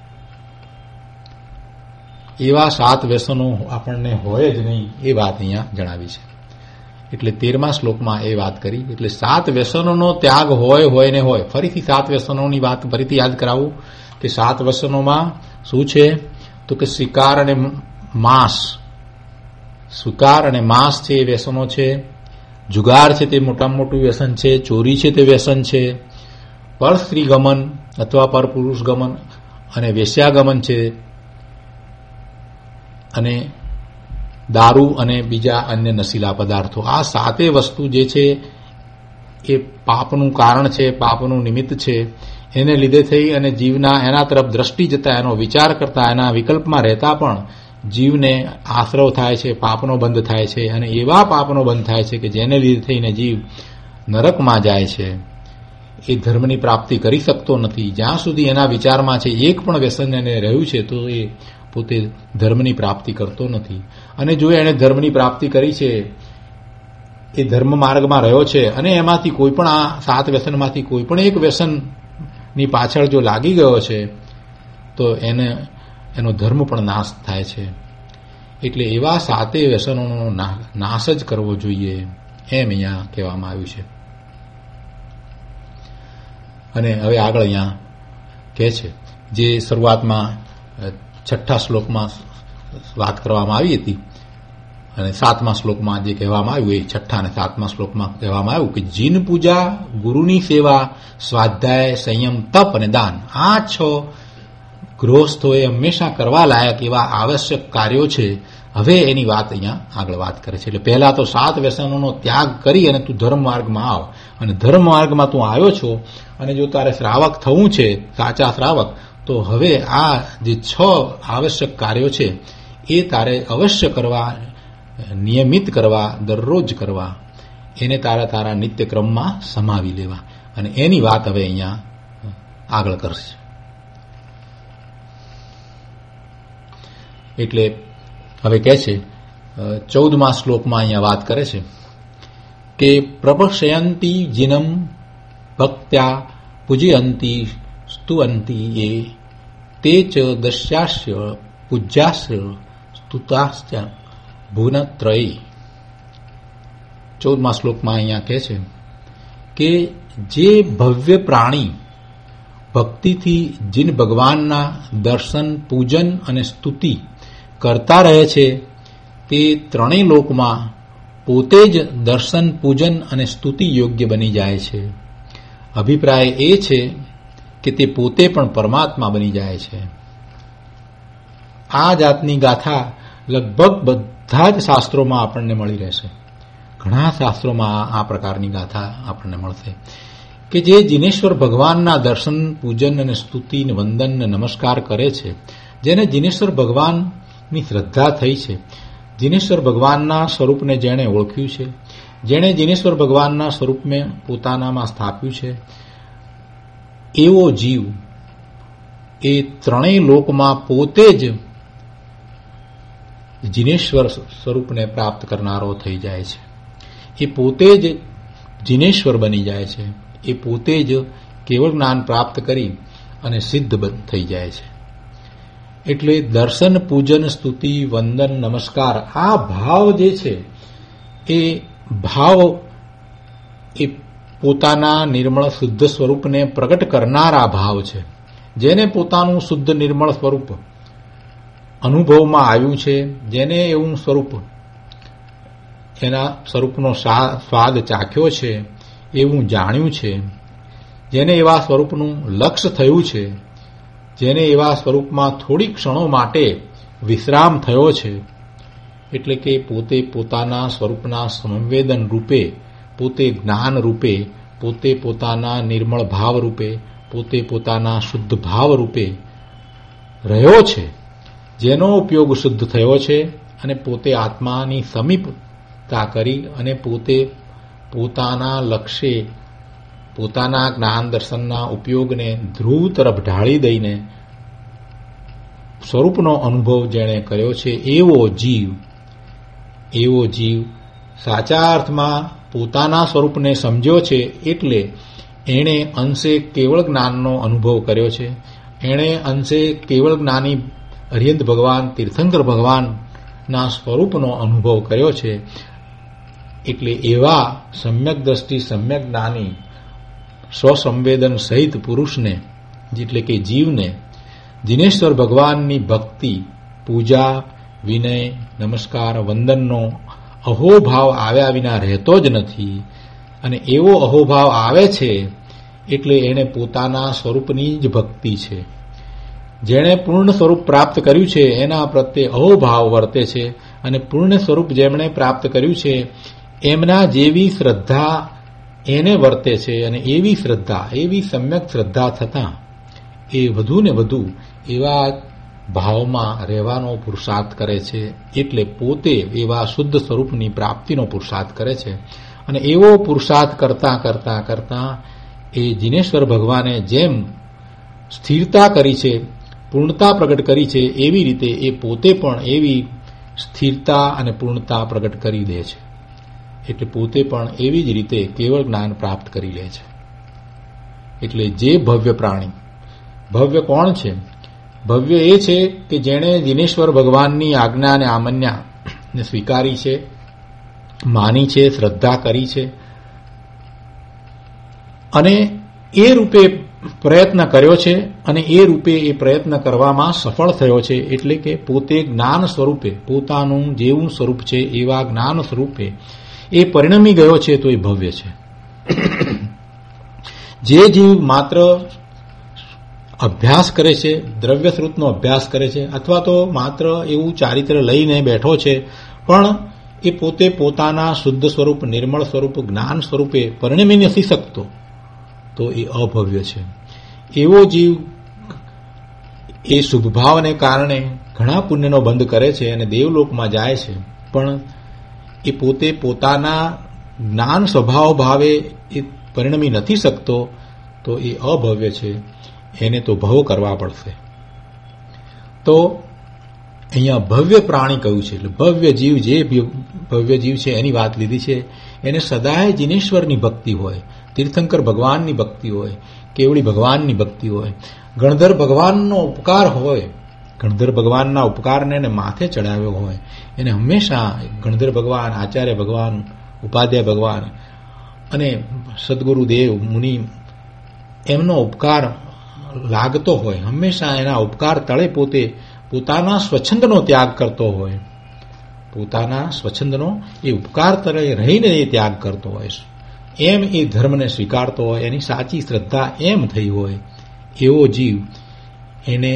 એવા સાત વ્યસનો આપણને હોય જ નહીં એ વાત અહીંયા જણાવી છે. એટલે તેરમા શ્લોકમાં એ વાત કરી. એટલે સાત વ્યસનોનો ત્યાગ હોય હોય ને હોય. ફરીથી સાત વ્યસનોની વાત ફરીથી યાદ કરાવું કે સાત વ્યસનોમાં શું છે? તો કે શિકાર અને માંસ, શિકાર અને માંસ છે એ વ્યસનો છે. જુગાર છે તે મોટામાં મોટું વ્યસન છે. ચોરી છે તે વ્યસન છે. પર સ્ત્રી ગમન અથવા પર પુરુષ ગમન અને વેશ્યાગમન છે. અને દારૂ અને બીજા અન્ય નશીલા પદાર્થો, આ સાતે વસ્તુ જે છે એ પાપનું કારણ છે, પાપનું નિમિત્ત છે. એને લીધે થઈ અને જીવના એના તરફ દ્રષ્ટિ જતા, એનો વિચાર કરતા, એના વિકલ્પમાં રહેતા પણ જીવને આશ્રવ થાય છે, પાપનો બંધ થાય છે. અને એવા પાપનો બંધ થાય છે કે જેને લીધે થઈને જીવ નરકમાં જાય છે. એ ધર્મની પ્રાપ્તિ કરી શકતો નથી. જ્યાં સુધી એના વિચારમાં છે એક પણ વ્યસન એને રહ્યું છે તો એ પોતે ધર્મની પ્રાપ્તિ કરતો નથી. અને જો એણે ધર્મની પ્રાપ્તિ કરી છે, એ ધર્મ માર્ગમાં રહ્યો છે અને એમાંથી કોઈ પણ આ સાત વ્યસનમાંથી કોઈ પણ એક વ્યસનની પાછળ જો લાગી ગયો છે તો એને એનો ધર્મ પણ નાશ થાય છે. એટલે એવા સાતે વ્યસનોનો નાશ જ કરવો જોઈએ એમ અહીંયા કહેવામાં આવ્યું છે. અને હવે આગળ અહીંયા કહે છે, જે શરૂઆતમાં છઠ્ઠા શ્લોકમાં વાત કરવામાં આવી હતી અને સાતમા શ્લોકમાં જે કહેવામાં આવ્યું એ છઠ્ઠા અને સાતમા શ્લોકમાં કહેવામાં આવ્યું કે જીન પૂજા, ગુરુની સેવા, સ્વાધ્યાય, સંયમ, તપ અને દાન, આ છ ગૃહસ્થોએ હંમેશા કરવા લાયક એવા આવશ્યક કાર્યો છે. હવે એની વાત અહીંયા આગળ વાત કરે છે. એટલે પહેલા તો સાત વ્યસનોનો ત્યાગ કરી અને તું ધર્મ માર્ગમાં આવ, અને ધર્મ માર્ગમાં તું આવ્યો છો અને જો તારે શ્રાવક થવું છે, સાચા શ્રાવક, તો હવે આ જે છ આવશ્યક કાર્યો છે એ તારે અવશ્ય કરવા, નિયમિત કરવા, દરરોજ કરવા, એને તારા તારા નિત્યક્રમમાં સમાવી લેવા. અને એની વાત હવે અહીંયા આગળ કરશે. એટલે હવે કહે છે ચૌદમા શ્લોકમાં અહીંયા વાત કરે છે કે પ્રપક્ષયંતી જીનમ ભક્ત્યા પૂજયંતી સ્તુવંતી એ તે ચ દસ્યાસ્ય પૂજ્યાસ્ય સ્તુતાસ્ય ભુવનત્રયી. ચૌદમા શ્લોકમાં અહીંયા કહે છે કે જે ભવ્ય પ્રાણી ભક્તિથી જીન ભગવાનના દર્શન, પૂજન અને સ્તુતિ કરતા રહે છે તે ત્રણેય લોકમાં પોતે જ દર્શન, પૂજન અને સ્તુતિ યોગ્ય બની જાય છે. અભિપ્રાય એ છે કે તે પોતે પણ પરમાત્મા બની જાય છે. આ જાતની ગાથા લગભગ બધા જ શાસ્ત્રોમાં આપણને મળી રહેશે. ઘણા શાસ્ત્રોમાં આ પ્રકારની ગાથા આપણને મળશે કે જે જીનેશ્વર ભગવાનના દર્શન, પૂજન અને સ્તુતિ, વંદન અને નમસ્કાર કરે છે, જેને જીનેશ્વર ભગવાનની શ્રદ્ધા થઈ છે, જીનેશ્વર ભગવાનના સ્વરૂપને જેણે ઓળખ્યું છે, જેણે જીનેશ્વર ભગવાનના સ્વરૂપને પોતાનામાં સ્થાપ્યું છે, એવો જીવ એ ત્રણેય લોકમાં પોતે જ જીનેશ્વર સ્વરૂપને પ્રાપ્ત કરનારો થઈ જાય છે. એ પોતે જ જીનેશ્વર બની જાય છે. એ પોતે જ કેવળ જ્ઞાન પ્રાપ્ત કરી અને સિદ્ધ થઈ જાય છે. એટલે દર્શન, પૂજન, સ્તુતિ, વંદન, નમસ્કાર, આ ભાવ જે છે એ ભાવ એ પોતાના નિર્મળ શુદ્ધ સ્વરૂપને પ્રગટ કરનારા ભાવ છે. જેને પોતાનું શુદ્ધ નિર્મળ સ્વરૂપ અનુભવમાં આવ્યું છે, જેને એવું સ્વરૂપ, એના સ્વરૂપનો સ્વાદ ચાખ્યો છે, એવું જાણ્યું છે, જેને એવા સ્વરૂપનું લક્ષ્ય થયું છે, જેને એવા સ્વરૂપમાં થોડી ક્ષણો માટે વિશ્રામ થયો છે, એટલે કે પોતે પોતાના સ્વરૂપના સંવેદન રૂપે, પોતે જ્ઞાન રૂપે, પોતે પોતાના નિર્મળ ભાવ રૂપે, પોતે પોતાના શુદ્ધ ભાવ રૂપે રહ્યો છે, જેનો ઉપયોગ શુદ્ધ થયો છે, અને પોતે આત્માની સમીપતા કરી અને પોતે પોતાના લક્ષ્ય, પોતાના જ્ઞાન દર્શનના ઉપયોગને ધ્રુવ તરફ ઢાળી દઈને સ્વરૂપનો અનુભવ જેણે કર્યો છે, એવો જીવ એવો જીવ સાચા અર્થમાં પોતાના સ્વરૂપને સમજ્યો છે. એટલે એણે અંશે કેવળ જ્ઞાનનો અનુભવ કર્યો છે. એણે અંશે કેવળ જ્ઞાની અરિહંત ભગવાન, તીર્થંકર ભગવાનના સ્વરૂપનો અનુભવ કર્યો છે. એટલે એવા સમ્યક દ્રષ્ટિ, સમ્યક જ્ઞાની, સ્વસંવેદન સહિત પુરુષને, એટલે કે જીવને, જીનેશ્વર ભગવાનની ભક્તિ, પૂજા, વિનય, નમસ્કાર, વંદનનો અહોભાવ આવ્યા વિના રહેતો જ નથી. અને એવો અહોભાવ આવે છે એટલે એને પોતાના સ્વરૂપની જ ભક્તિ છે. જેણે પૂર્ણ સ્વરૂપ પ્રાપ્ત કર્યું છે એના પ્રત્યે અહોભાવ વર્તે છે, અને પૂર્ણ સ્વરૂપ જેમણે પ્રાપ્ત કર્યું છે એમના જેવી શ્રદ્ધા એને વર્તે છે. અને એવી શ્રદ્ધા, એવી સમ્યક શ્રદ્ધા થતાં એ વધુ ને વધુ એવા ભાવમાં રહેવાનો પુરુષાર્થ કરે છે. એટલે પોતે એવા શુદ્ધ સ્વરૂપની પ્રાપ્તિનો પુરુષાર્થ કરે છે. અને એવો પુરુષાર્થ કરતા કરતા કરતા એ જીનેશ્વર ભગવાને જેમ સ્થિરતા કરી છે પૂર્ણતા પ્રગટ કરી છે એવી રીતે એ પોતે પણ એવી સ્થિરતા અને પૂર્ણતા પ્રગટ કરી દે છે. એટલે પોતે પણ એવી જ રીતે કેવળ જ્ઞાન પ્રાપ્ત કરી લે છે. એટલે જે ભવ્ય પ્રાણી, ભવ્ય કોણ છે? ભવ્ય એ છે કે જેણે દિનેશ્વર ભગવાનની આજ્ઞા અને આમજ્ઞાને સ્વીકારી છે, માની છે, શ્રદ્ધા કરી છે અને એ રૂપે પ્રયત્ન કર્યો છે અને એ રૂપે એ પ્રયત્ન કરવામાં સફળ થયો છે. એટલે કે પોતે જ્ઞાન સ્વરૂપે, પોતાનું જેવું સ્વરૂપ છે એવા જ્ઞાન સ્વરૂપે એ પરિણમી ગયો છે, તો એ ભવ્ય છે. જે જીવ માત્ર અભ્યાસ કરે છે, દ્રવ્ય સ્વરૂપનો અભ્યાસ કરે છે, અથવા તો માત્ર એવું ચારિત્ર લઈને બેઠો છે, પણ એ પોતે પોતાના શુદ્ધ સ્વરૂપ, નિર્મળ સ્વરૂપ, જ્ઞાન સ્વરૂપે પરિણમી નથી શકતો, તો એ અભવ્ય છે. એવો જીવ એ શુભભાવને કારણે ઘણા પુણ્યનો બંધ કરે છે અને દેવલોકમાં જાય છે, પણ એ પોતે પોતાના જ્ઞાન સ્વભાવ ભાવે એ પરિણમી નથી શકતો, તો એ અભવ્ય છે. એને તો ભવ કરવા પડશે. તો અહીંયા ભવ્ય પ્રાણી કહ્યું છે. એટલે ભવ્ય જીવ, જે ભવ્ય જીવ છે એની વાત લીધી છે. એને સદાય જીનેશ્વરની ભક્તિ હોય, તીર્થંકર ભગવાનની ભક્તિ હોય, કેવળી ભગવાનની ભક્તિ હોય, ગણધર ભગવાનનો ઉપકાર હોય, ગણધર ભગવાનના ઉપકારને એને માથે ચડાવ્યો હોય, એને હંમેશા ગણધર ભગવાન, આચાર્ય ભગવાન, ઉપાધ્યાય ભગવાન અને સદગુરુદેવ મુનિ એમનો ઉપકાર લાગતો હોય, હંમેશા એના ઉપકાર તળે પોતે પોતાના સ્વચ્છંદનો ત્યાગ કરતો હોય, પોતાના સ્વચ્છંદનો એ ઉપકાર તળે રહીને એ ત્યાગ કરતો હોય, એમ એ ધર્મને સ્વીકારતો હોય, એની સાચી શ્રદ્ધા એમ થઈ હોય, એવો જીવ એને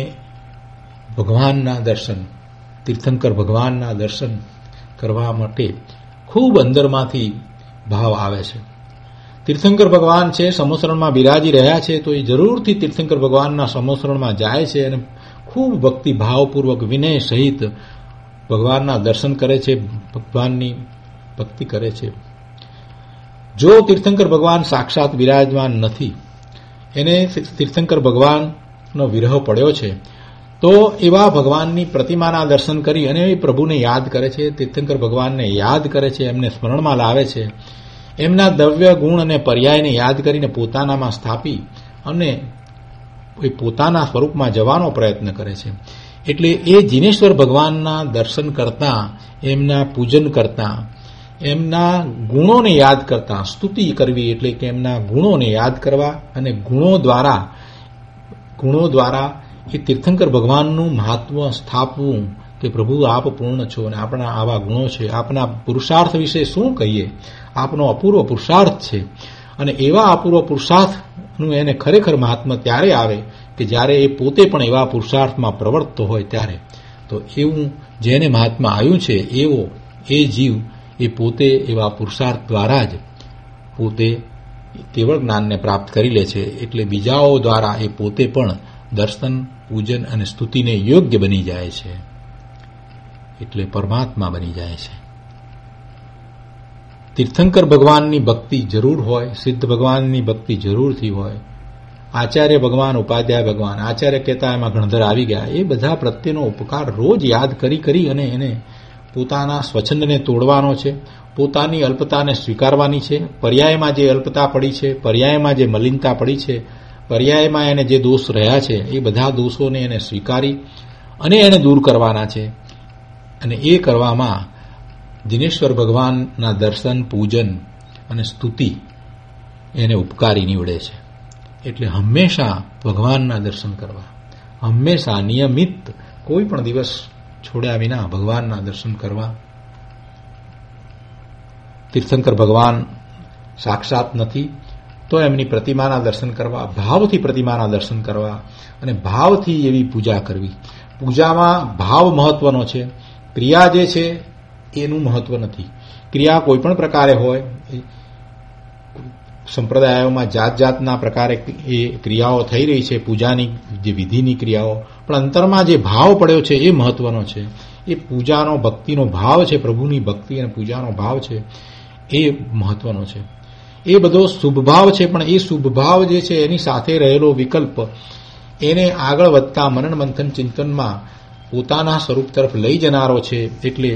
ભગવાનના દર્શન, તીર્થંકર ભગવાનના દર્શન કરવા માટે ખૂબ અંદરમાંથી ભાવ આવે છે. તીર્થંકર ભગવાન છે, સમોસરણમાં બિરાજી રહ્યા છે, તો એ જરૂરથી તીર્થંકર ભગવાનના સમોસરણમાં જાય છે અને ખૂબ ભક્તિ ભાવપૂર્વક વિનય સહિત ભગવાનના દર્શન કરે છે, ભગવાનની ભક્તિ કરે છે. જો તીર્થંકર ભગવાન સાક્ષાત બિરાજમાન નથી, એને તીર્થંકર ભગવાનનો વિરહ પડ્યો છે, તો એવા ભગવાનની પ્રતિમાના દર્શન કરી અને એ પ્રભુને યાદ કરે છે, તીર્થંકર ભગવાનને યાદ કરે છે, એમને સ્મરણમાં લાવે છે, એમના દ્રવ્ય ગુણ અને પર્યાયને યાદ કરીને પોતાનામાં સ્થાપી અને એ પોતાના સ્વરૂપમાં જવાનો પ્રયત્ન કરે છે. એટલે એ જીનેશ્વર ભગવાનના દર્શન કરતા, એમના પૂજન કરતા, એમના ગુણોને યાદ કરતા, સ્તુતિ કરવી એટલે કે એમના ગુણોને યાદ કરવા અને ગુણો દ્વારા ગુણો દ્વારા એ તીર્થંકર ભગવાનનું મહાત્મ સ્થાપવું કે પ્રભુ આપ પૂર્ણ છો અને આપણા આવા ગુણો છે, આપના પુરુષાર્થ વિશે શું કહીએ, આપનો અપૂર્વ પુરુષાર્થ છે. અને એવા અપૂર્વ પુરુષાર્થનું એને ખરેખર મહાત્મ્ય ત્યારે આવે કે જ્યારે એ પોતે પણ એવા પુરુષાર્થમાં પ્રવર્તતો હોય ત્યારે. તો એવું જેને મહાત્મા આવ્યું છે એવો એ જીવ એ પોતે એવા પુરુષાર્થ દ્વારા જ પોતે કેવળ જ્ઞાનને પ્રાપ્ત કરી લે છે. એટલે બીજાઓ દ્વારા એ પોતે પણ દર્શન, પૂજન અને સ્તુતિને યોગ્ય બની જાય છે, એટલે પરમાત્મા બની જાય છે. તીર્થંકર ભગવાનની ભક્તિ જરૂર હોય, સિદ્ધ ભગવાનની ભક્તિ જરૂરથી હોય, આચાર્ય ભગવાન, ઉપાધ્યાય ભગવાન, આચાર્ય કહેતા એમાં ગણધર આવી ગયા, એ બધા પ્રત્યેનો ઉપકાર રોજ યાદ કરી કરી અને એને પોતાના સ્વચ્છંદને તોડવાનો છે, પોતાની અલ્પતાને સ્વીકારવાની છે, પર્યાયમાં જે અલ્પતા પડી છે, પર્યાયમાં જે મલિનતા પડી છે, પર્યાયમાં એને જે દોષ રહ્યા છે, એ બધા દોષોને એને સ્વીકારી અને એને દૂર કરવાના છે. અને એ કરવામાં દિનેશ્વર ભગવાનના દર્શન, પૂજન અને સ્તુતિ એને ઉપકારી નીવડે છે. એટલે હંમેશા ભગવાનના દર્શન કરવા, હંમેશા નિયમિત કોઈ પણ દિવસ છોડ્યા વિના ભગવાનના દર્શન કરવા. તીર્થંકર ભગવાન સાક્ષાત નથી તો એમની પ્રતિમાના દર્શન કરવા, ભાવથી પ્રતિમાના દર્શન કરવા અને ભાવથી એવી પૂજા કરવી. પૂજામાં ભાવ મહત્વનો છે, ક્રિયા જે છે એનું મહત્વ નથી. ક્રિયા કોઈ પણ પ્રકારે હોય, સંપ્રદાયોમાં જાત જાતના પ્રકારે એ ક્રિયાઓ થઈ રહી છે, પૂજાની જે વિધિની ક્રિયાઓ, પણ અંતરમાં જે ભાવ પડ્યો છે એ મહત્વનો છે. એ પૂજાનો, ભક્તિનો ભાવ છે, પ્રભુની ભક્તિ અને પૂજાનો ભાવ છે, એ મહત્વનો છે. એ બધો શુભ ભાવ છે, પણ એ શુભ ભાવ જે છે એની સાથે રહેલો વિકલ્પ એને આગળ વધતા મનન મંથન ચિંતનમાં પોતાના સ્વરૂપ તરફ લઈ જનારો છે. એટલે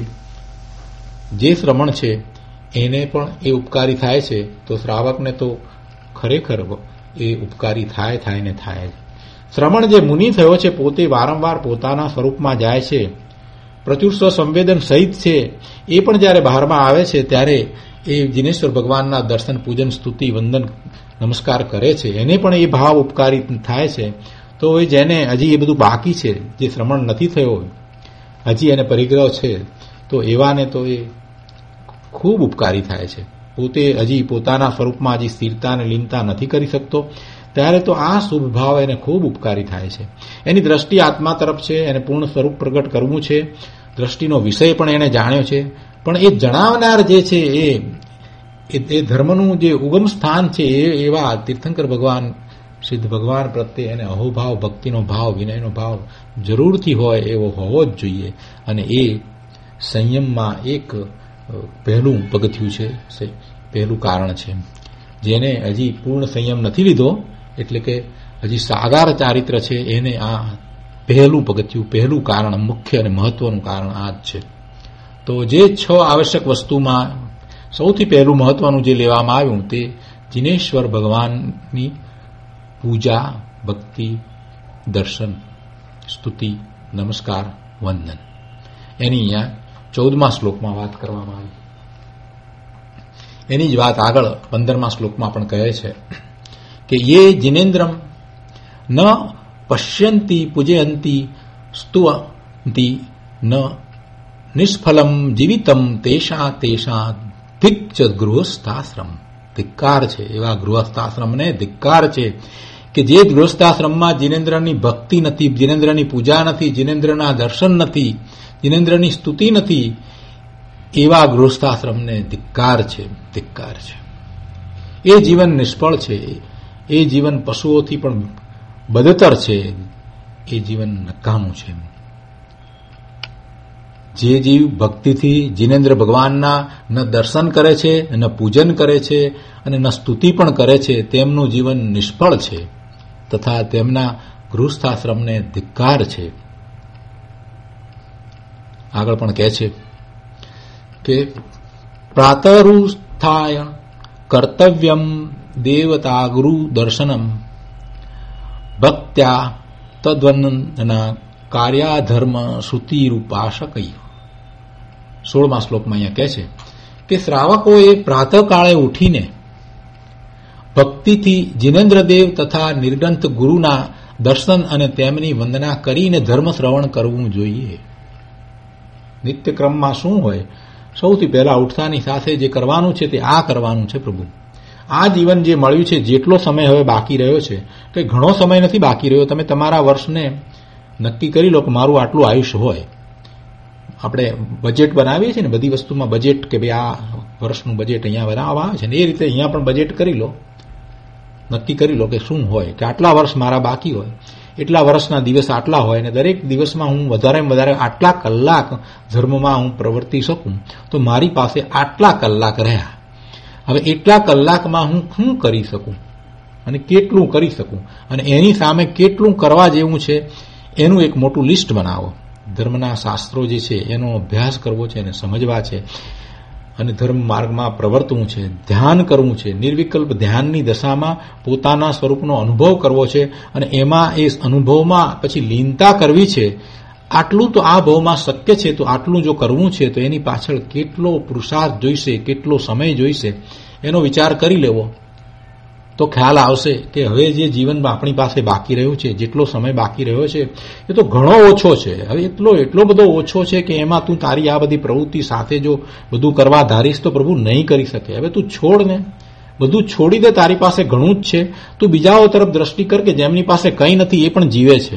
જે શ્રમણ છે એને પણ એ ઉપકારી થાય છે, તો શ્રાવકને તો ખરેખર એ ઉપકારી થાય થાય ને થાય. શ્રમણ જે મુનિ થયો છે પોતે વારંવાર પોતાના સ્વરૂપમાં જાય છે, પ્રચુર સ્વસંવેદન સહિત છે, એ પણ જ્યારે બહારમાં આવે છે ત્યારે એ જિનેશ્વર ભગવાનના દર્શન પૂજન સ્તુતિ વંદન નમસ્કાર કરે છે, એને પણ એ ભાવ ઉપકારી થાય છે. તો એ જેને હજી એ બધું બાકી છે, જે શ્રમણ નથી થયો, હજી એને પરિગ્રહ છે, તો એવાને તો એ ખૂબ ઉપકારી થાય છે. પોતે હજી પોતાના સ્વરૂપમાં હજી સ્થિરતા અને લીનતા નથી કરી શકતો, ત્યારે તો આ શુભ ભાવ એને ખૂબ ઉપકારી થાય છે. એની દ્રષ્ટિ આત્મા તરફ છે, એને પૂર્ણ સ્વરૂપ પ્રગટ કરવું છે, દ્રષ્ટિનો વિષય પણ એને જાણ્યો છે, પણ એ જણાવનાર જે છે એ એ ધર્મનું જે ઉગમ સ્થાન છે એ એવા તીર્થંકર ભગવાન સિદ્ધ ભગવાન પ્રત્યે એને અહોભાવ ભક્તિનો ભાવ વિનયનો ભાવ જરૂરથી હોય એવો હોવો જ જોઈએ. અને એ સંયમમાં એક પહેલું પગથિયું છે, પહેલું કારણ છે. જેને હજી પૂર્ણ સંયમ નથી લીધો, એટલે કે હજી સાગાર ચારિત્ર છે, એને આ પહેલું પગથિયું, પહેલું કારણ, મુખ્ય અને મહત્વનું કારણ આ જ છે. તો જે છ આવશ્યક વસ્તુમાં સૌથી પહેલું મહત્વનું જે લેવામાં આવ્યું તે જિનેશ્વર ભગવાનની પૂજા, ભક્તિ, દર્શન, સ્તુતિ, નમસ્કાર, વંદન, એની અહીંયા ચૌદમા શ્લોકમાં વાત કરવામાં આવી. એની જ વાત આગળ પંદરમા શ્લોકમાં પણ કહે છે કે યે જિનેન્દ્રમ ન પશ્યંતી પૂજયંતી સ્તુવંતી ન નિષ્ફલમ જીવિતમ તેષા તેષા દિક્ચ ગૃહસ્થાશ્રમ. ધિક્કાર છે એવા ગૃહસ્થાશ્રમને, ધિક્કાર છે કે જે ગૃહસ્થાશ્રમમાં જિનેન્દ્રની ભક્તિ નથી, જિનેન્દ્રની પૂજા નથી, જિનેન્દ્રના દર્શન નથી, જિનેન્દ્રની સ્તુતિ નથી, એવા ગૃહસ્થાશ્રમને ધિક્કાર છે, ધિક્કાર છે. એ જીવન નિષ્ફળ છે, એ જીવન પશુઓથી પણ બદતર છે, એ જીવન નકામું છે. જે જીવ ભક્તિથી જિનેન્દ્ર ભગવાનના ન દર્શન કરે છે, ન પૂજન કરે છે અને ન સ્તુતિ પણ કરે છે, તેમનું જીવન નિષ્ફળ છે, તથા તેમના ગૃહસ્થાશ્રમને ધિક્કાર છે. આગળ પણ કહે છે કે પ્રાતરુત્થાય કર્તવ્યમ દેવતા ગુરુ દર્શનમ ભક્ત્યા તદ્વન્ના કાર્યાધર્મ શ્રુતિરૂપાશકૈ. સોળમા શ્લોકમાં અહીંયા કહે છે કે શ્રાવકોએ પ્રાતઃકાળે ઉઠીને ભક્તિથી જિનેન્દ્રદેવ તથા નિર્ગ્રંથ ગુરુના દર્શન અને તેમની વંદના કરીને ધર્મ શ્રવણ કરવું જોઈએ. નિત્યક્રમમાં શું હોય? સૌથી પહેલા ઉઠતાની સાથે જે કરવાનું છે તે આ કરવાનું છે. પ્રભુ, આ જીવન જે મળ્યું છે, જેટલો સમય હવે બાકી રહ્યો છે, તો ઘણો સમય નથી બાકી રહ્યો. તમે તમારા વર્ષને નક્કી કરી લો કે મારું આટલું આયુષ્ય હોય. આપણે બજેટ બનાવીએ છીએ ને બધી વસ્તુમાં, બજેટ કે ભાઈ આ વર્ષનું બજેટ અહીંયા બનાવવા આવે છે ને, એ રીતે અહીંયા પણ બજેટ કરી લો, નક્કી કરી લો કે શું હોય, કે આટલા વર્ષ મારા બાકી હોય, એટલા વર્ષના દિવસ આટલા હોય, અને દરેક દિવસમાં હું વધારેમાં વધારે આટલા કલાક ધર્મમાં હું પ્રવર્તી શકું, તો મારી પાસે આટલા કલાક રહ્યા. હવે એટલા કલાકમાં હું શું કરી શકું અને કેટલું કરી શકું, અને એની સામે કેટલું કરવા જેવું છે એનું એક મોટું લિસ્ટ બનાવો. ધર્મના શાસ્ત્રો જે છે એનો અભ્યાસ કરવો છે, એને સમજવા છે, અને ધર્મ માર્ગમાં પ્રવર્તવું છે, ધ્યાન કરવું છે, નિર્વિકલ્પ ધ્યાનની દશામાં પોતાના સ્વરૂપનો અનુભવ કરવો છે, અને એમાં એ અનુભવમાં પછી લીનતા કરવી છે. આટલું તો આ ભાવમાં શક્ય છે, તો આટલું જો કરવું છે તો એની પાછળ કેટલો પુરુષાર્થ જોઈશે, કેટલો સમય જોઈશે, એનો વિચાર કરી લેવો. તો ખ્યાલ આવશે કે હવે જે જીવનમાં આપણી પાસે બાકી રહ્યું છે, જેટલો સમય બાકી રહ્યો છે, એ તો ઘણો ઓછો છે. હવે એટલો એટલો બધો ઓછો છે કે એમાં તું તારી આ બધી પ્રવૃત્તિ સાથે જો બધું કરવા ધારીશ તો પ્રભુ નહીં કરી શકે. હવે તું છોડ ને, બધું છોડી દે. તારી પાસે ઘણું જ છે. તું બીજાઓ તરફ દ્રષ્ટિ કર કે જેમની પાસે કંઈ નથી, એ પણ જીવે છે.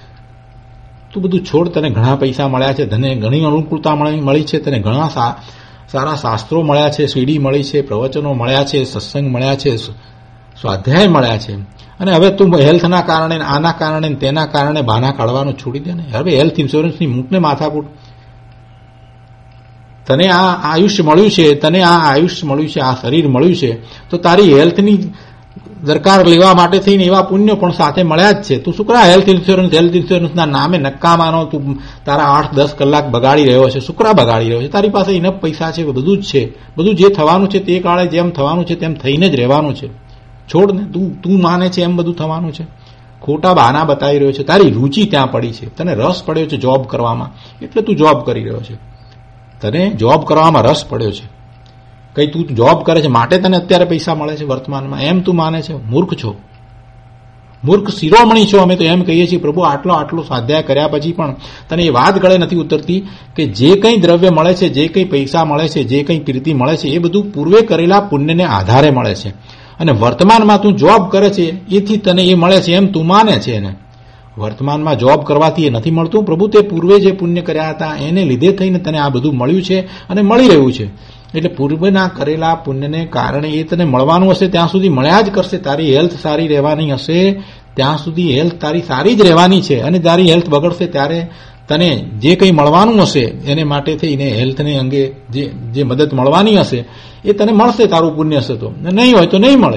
તું બધું છોડ. તને ઘણા પૈસા મળ્યા છે, તને ઘણી અનુકૂળતા મળી છે, તને ઘણા સારા શાસ્ત્રો મળ્યા છે, સીડી મળી છે, પ્રવચનો મળ્યા છે, સત્સંગ મળ્યા છે, સ્વાધ્યાય મળ્યા છે, અને હવે તું હેલ્થના કારણે, આના કારણે, તેના કારણે બહાના કાઢવાનું છોડી દે ને. હવે હેલ્થ ઇન્સ્યોરન્સની મૂકને માથાકૂટ. તને આ આયુષ્ય મળ્યું છે, તને આ આયુષ્ય મળ્યું છે, આ શરીર મળ્યું છે, તો તારી હેલ્થની દરકાર લેવા માટે થઈને એવા પુણ્યો પણ સાથે મળ્યા જ છે. તું શુક્રા હેલ્થ ઇન્સ્યોરન્સ હેલ્થ ઇન્સ્યોરન્સના નામે નક્કામાનો તું તારા આઠ દસ કલાક બગાડી રહ્યો છે, શુક્રા બગાડી રહ્યો છે. તારી પાસે ઇનફ પૈસા છે, બધું જ છે, બધું જે થવાનું છે તે કાળે જેમ થવાનું છે તેમ થઈને જ રહેવાનું છે. છોડ ને, તું તું માને છે એમ બધું થવાનું છે. ખોટા બહાના બતાવી રહ્યો છે. તારી રુચિ ત્યાં પડી છે, તને રસ પડ્યો છે જોબ કરવામાં, એટલે તું જોબ કરી રહ્યો છે. તને જોબ કરવામાં રસ પડ્યો છે, કઈ તું જોબ કરે છે માટે તને અત્યારે પૈસા મળે છે વર્તમાનમાં, એમ તું માને છે. મૂર્ખ છો, મૂર્ખ શિરોમણી છો. અમે તો એમ કહીએ છીએ પ્રભુ આટલો આટલો સ્વાધ્યાય કર્યા પછી પણ તને એ વાત ગળે નથી ઉતરતી કે જે કંઈ દ્રવ્ય મળે છે, જે કંઈ પૈસા મળે છે, જે કંઈ પ્રીતિ મળે છે, એ બધું પૂર્વે કરેલા પુણ્યને આધારે મળે છે. અને વર્તમાનમાં તું જોબ કરે છે એથી તને એ મળે છે એમ તું માને છે. એને વર્તમાનમાં જોબ કરવાથી એ નથી મળતું પ્રભુ, તે પૂર્વે જે પુણ્ય કર્યા હતા એને લીધે થઈને તને આ બધું મળ્યું છે અને મળી રહ્યું છે. એટલે પૂર્વના કરેલા પુણ્યને કારણે એ તને મળવાનું હશે ત્યાં સુધી મળ્યા જ કરશે. તારી હેલ્થ સારી રહેવાની હશે ત્યાં સુધી હેલ્થ તારી સારી જ રહેવાની છે. અને તારી હેલ્થ બગડશે ત્યારે તને જે કંઈ મળવાનું હશે એને માટે થઈને હેલ્થને અંગે જે જે મદદ મળવાની હશે એ તને મળશે, તારું પુણ્ય હશે તો. નહીં હોય તો નહીં મળે.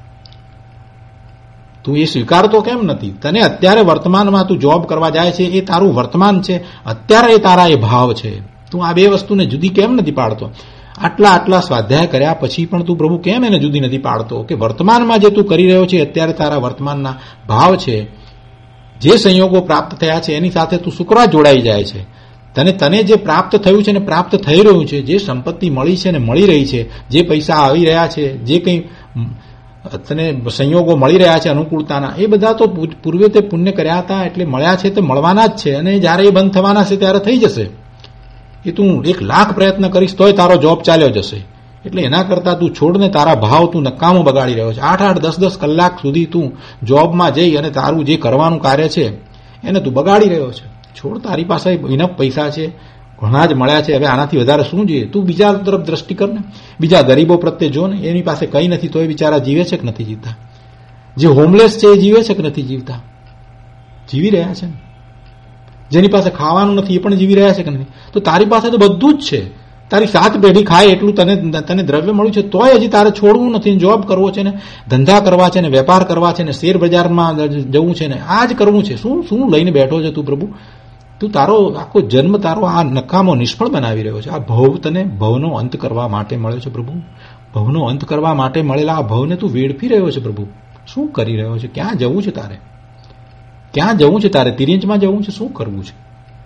તું એ સ્વીકારતો કેમ નથી? તને અત્યારે વર્તમાનમાં તું જોબ કરવા જાય છે એ તારું વર્તમાન છે, અત્યારે એ તારા એ ભાવ છે. તું આ બે વસ્તુને જુદી કેમ નથી પાડતો? આટલા આટલા સ્વાધ્યાય કર્યા પછી પણ તું પ્રભુ કેમ એને જુદી નથી પાડતો કે વર્તમાનમાં જે તું કરી રહ્યો છે અત્યારે તારા વર્તમાનના ભાવ છે, જે સંયોગો પ્રાપ્ત થયા છે એની સાથે તું શુક્રા જોડાઈ જાય છે. તને તને જે પ્રાપ્ત થયું છે ને પ્રાપ્ત થઈ રહ્યું છે, જે સંપત્તિ મળી છે ને મળી રહી છે, જે પૈસા આવી રહ્યા છે, જે કંઈ તને સંયોગો મળી રહ્યા છે અનુકૂળતાના, એ બધા તો પૂર્વે તે પુણ્ય કર્યા હતા એટલે મળ્યા છે, તે મળવાના જ છે. અને જ્યારે એ બંધ થવાના છે ત્યારે થઈ જશે. એ તું એક લાખ પ્રયત્ન કરીશ તોય તારો જોબ ચાલ્યો જશે. એટલે એના કરતાં તું છોડને, તારા ભાવ તું નકામો બગાડી રહ્યો છે. આઠ આઠ દસ દસ કલાક સુધી તું જોબમાં જઈ અને તારું જે કરવાનું કાર્ય છે એને તું બગાડી રહ્યો છે. છોડ, તારી પાસે ઇનફ પૈસા છે, ઘણા જ મળ્યા છે, હવે આનાથી વધારે શું જોઈએ? તું બીજા તરફ દ્રષ્ટિ કર ને, બીજા ગરીબો પ્રત્યે જો ને, એની પાસે કંઈ નથી તો એ બિચારા જીવે છે કે નથી જીવતા? જે હોમલેસ છે એ જીવે છે કે નથી જીવતા? જીવી રહ્યા છે ને. જેની પાસે ખાવાનું નથી એ પણ જીવી રહ્યા છે કે નહીં? તો તારી પાસે તો બધું જ છે. તારી સાત પેઢી ખાય એટલું તને તને દ્રવ્ય મળ્યું છે તોય હજી તારે છોડવું નથી. જોબ કરવો છે ને, ધંધા કરવા છે ને, વેપાર કરવા છે ને, શેર બજારમાં જવું છે ને, આ જ કરવું છે. શું શું લઈને બેઠો છે તું પ્રભુ? તું તારો આખો જન્મ તારો આ નકામો નિષ્ફળ બનાવી રહ્યો છે. આ ભવ તને ભવનો અંત કરવા માટે મળ્યો છે પ્રભુ. ભવનો અંત કરવા માટે મળેલા આ ભવને તું વેડફી રહ્યો છે પ્રભુ. શું કરી રહ્યો છે? ક્યાં જવું છે તારે? ક્યાં જવું છે તારે? તિર્યંચમાં જવું છે? શું કરવું છે?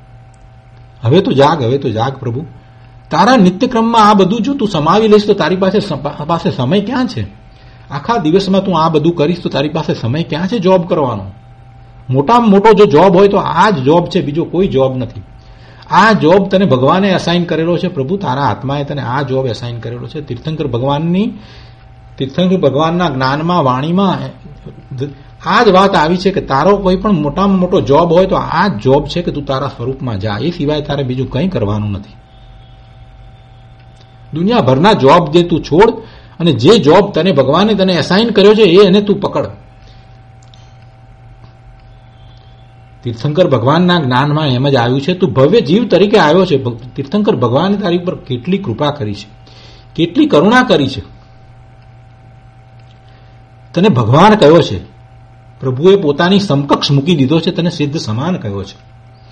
હવે તો જાગ, હવે તો જાગ પ્રભુ. તારા નિત્યક્રમમાં આ બધું જો તું સમાવી લઈશ તો તારી પાસે પાસે સમય ક્યાં છે? આખા દિવસમાં તું આ બધું કરીશ તો તારી પાસે સમય ક્યાં છે જોબ કરવાનો? મોટામાં મોટો જો જોબ હોય તો આ જ જોબ છે, બીજો કોઈ જોબ નથી. આ જોબ તને ભગવાને અસાઇન કરેલો છે પ્રભુ. તારા આત્માએ તને આ જોબ અસાઇન કરેલો છે. તીર્થંકર ભગવાનની તીર્થંકર ભગવાનના જ્ઞાનમાં, વાણીમાં આ જ વાત આવી છે કે તારો કોઈ પણ મોટામાં મોટો જોબ હોય તો આ જ જોબ છે કે તું તારા સ્વરૂપમાં જા. એ સિવાય તારે બીજું કંઈ કરવાનું નથી. દુનિયાભરના જોબ જે તું છોડ અને જે જોબ તને ભગવાને તને અસાઇન કર્યો છે એ એને તું પકડ. તીર્થંકર ભગવાનના જ્ઞાનમાં એમ જ આવ્યું છે, તું ભવ્ય જીવ તરીકે આવ્યો છે. તીર્થંકર ભગવાને તારી ઉપર કેટલી કૃપા કરી છે, કેટલી કરુણા કરી છે. તને ભગવાન કયો છે, પ્રભુએ પોતાની સમકક્ષ મૂકી દીધો છે, તને સિદ્ધ સમાન કયો છે.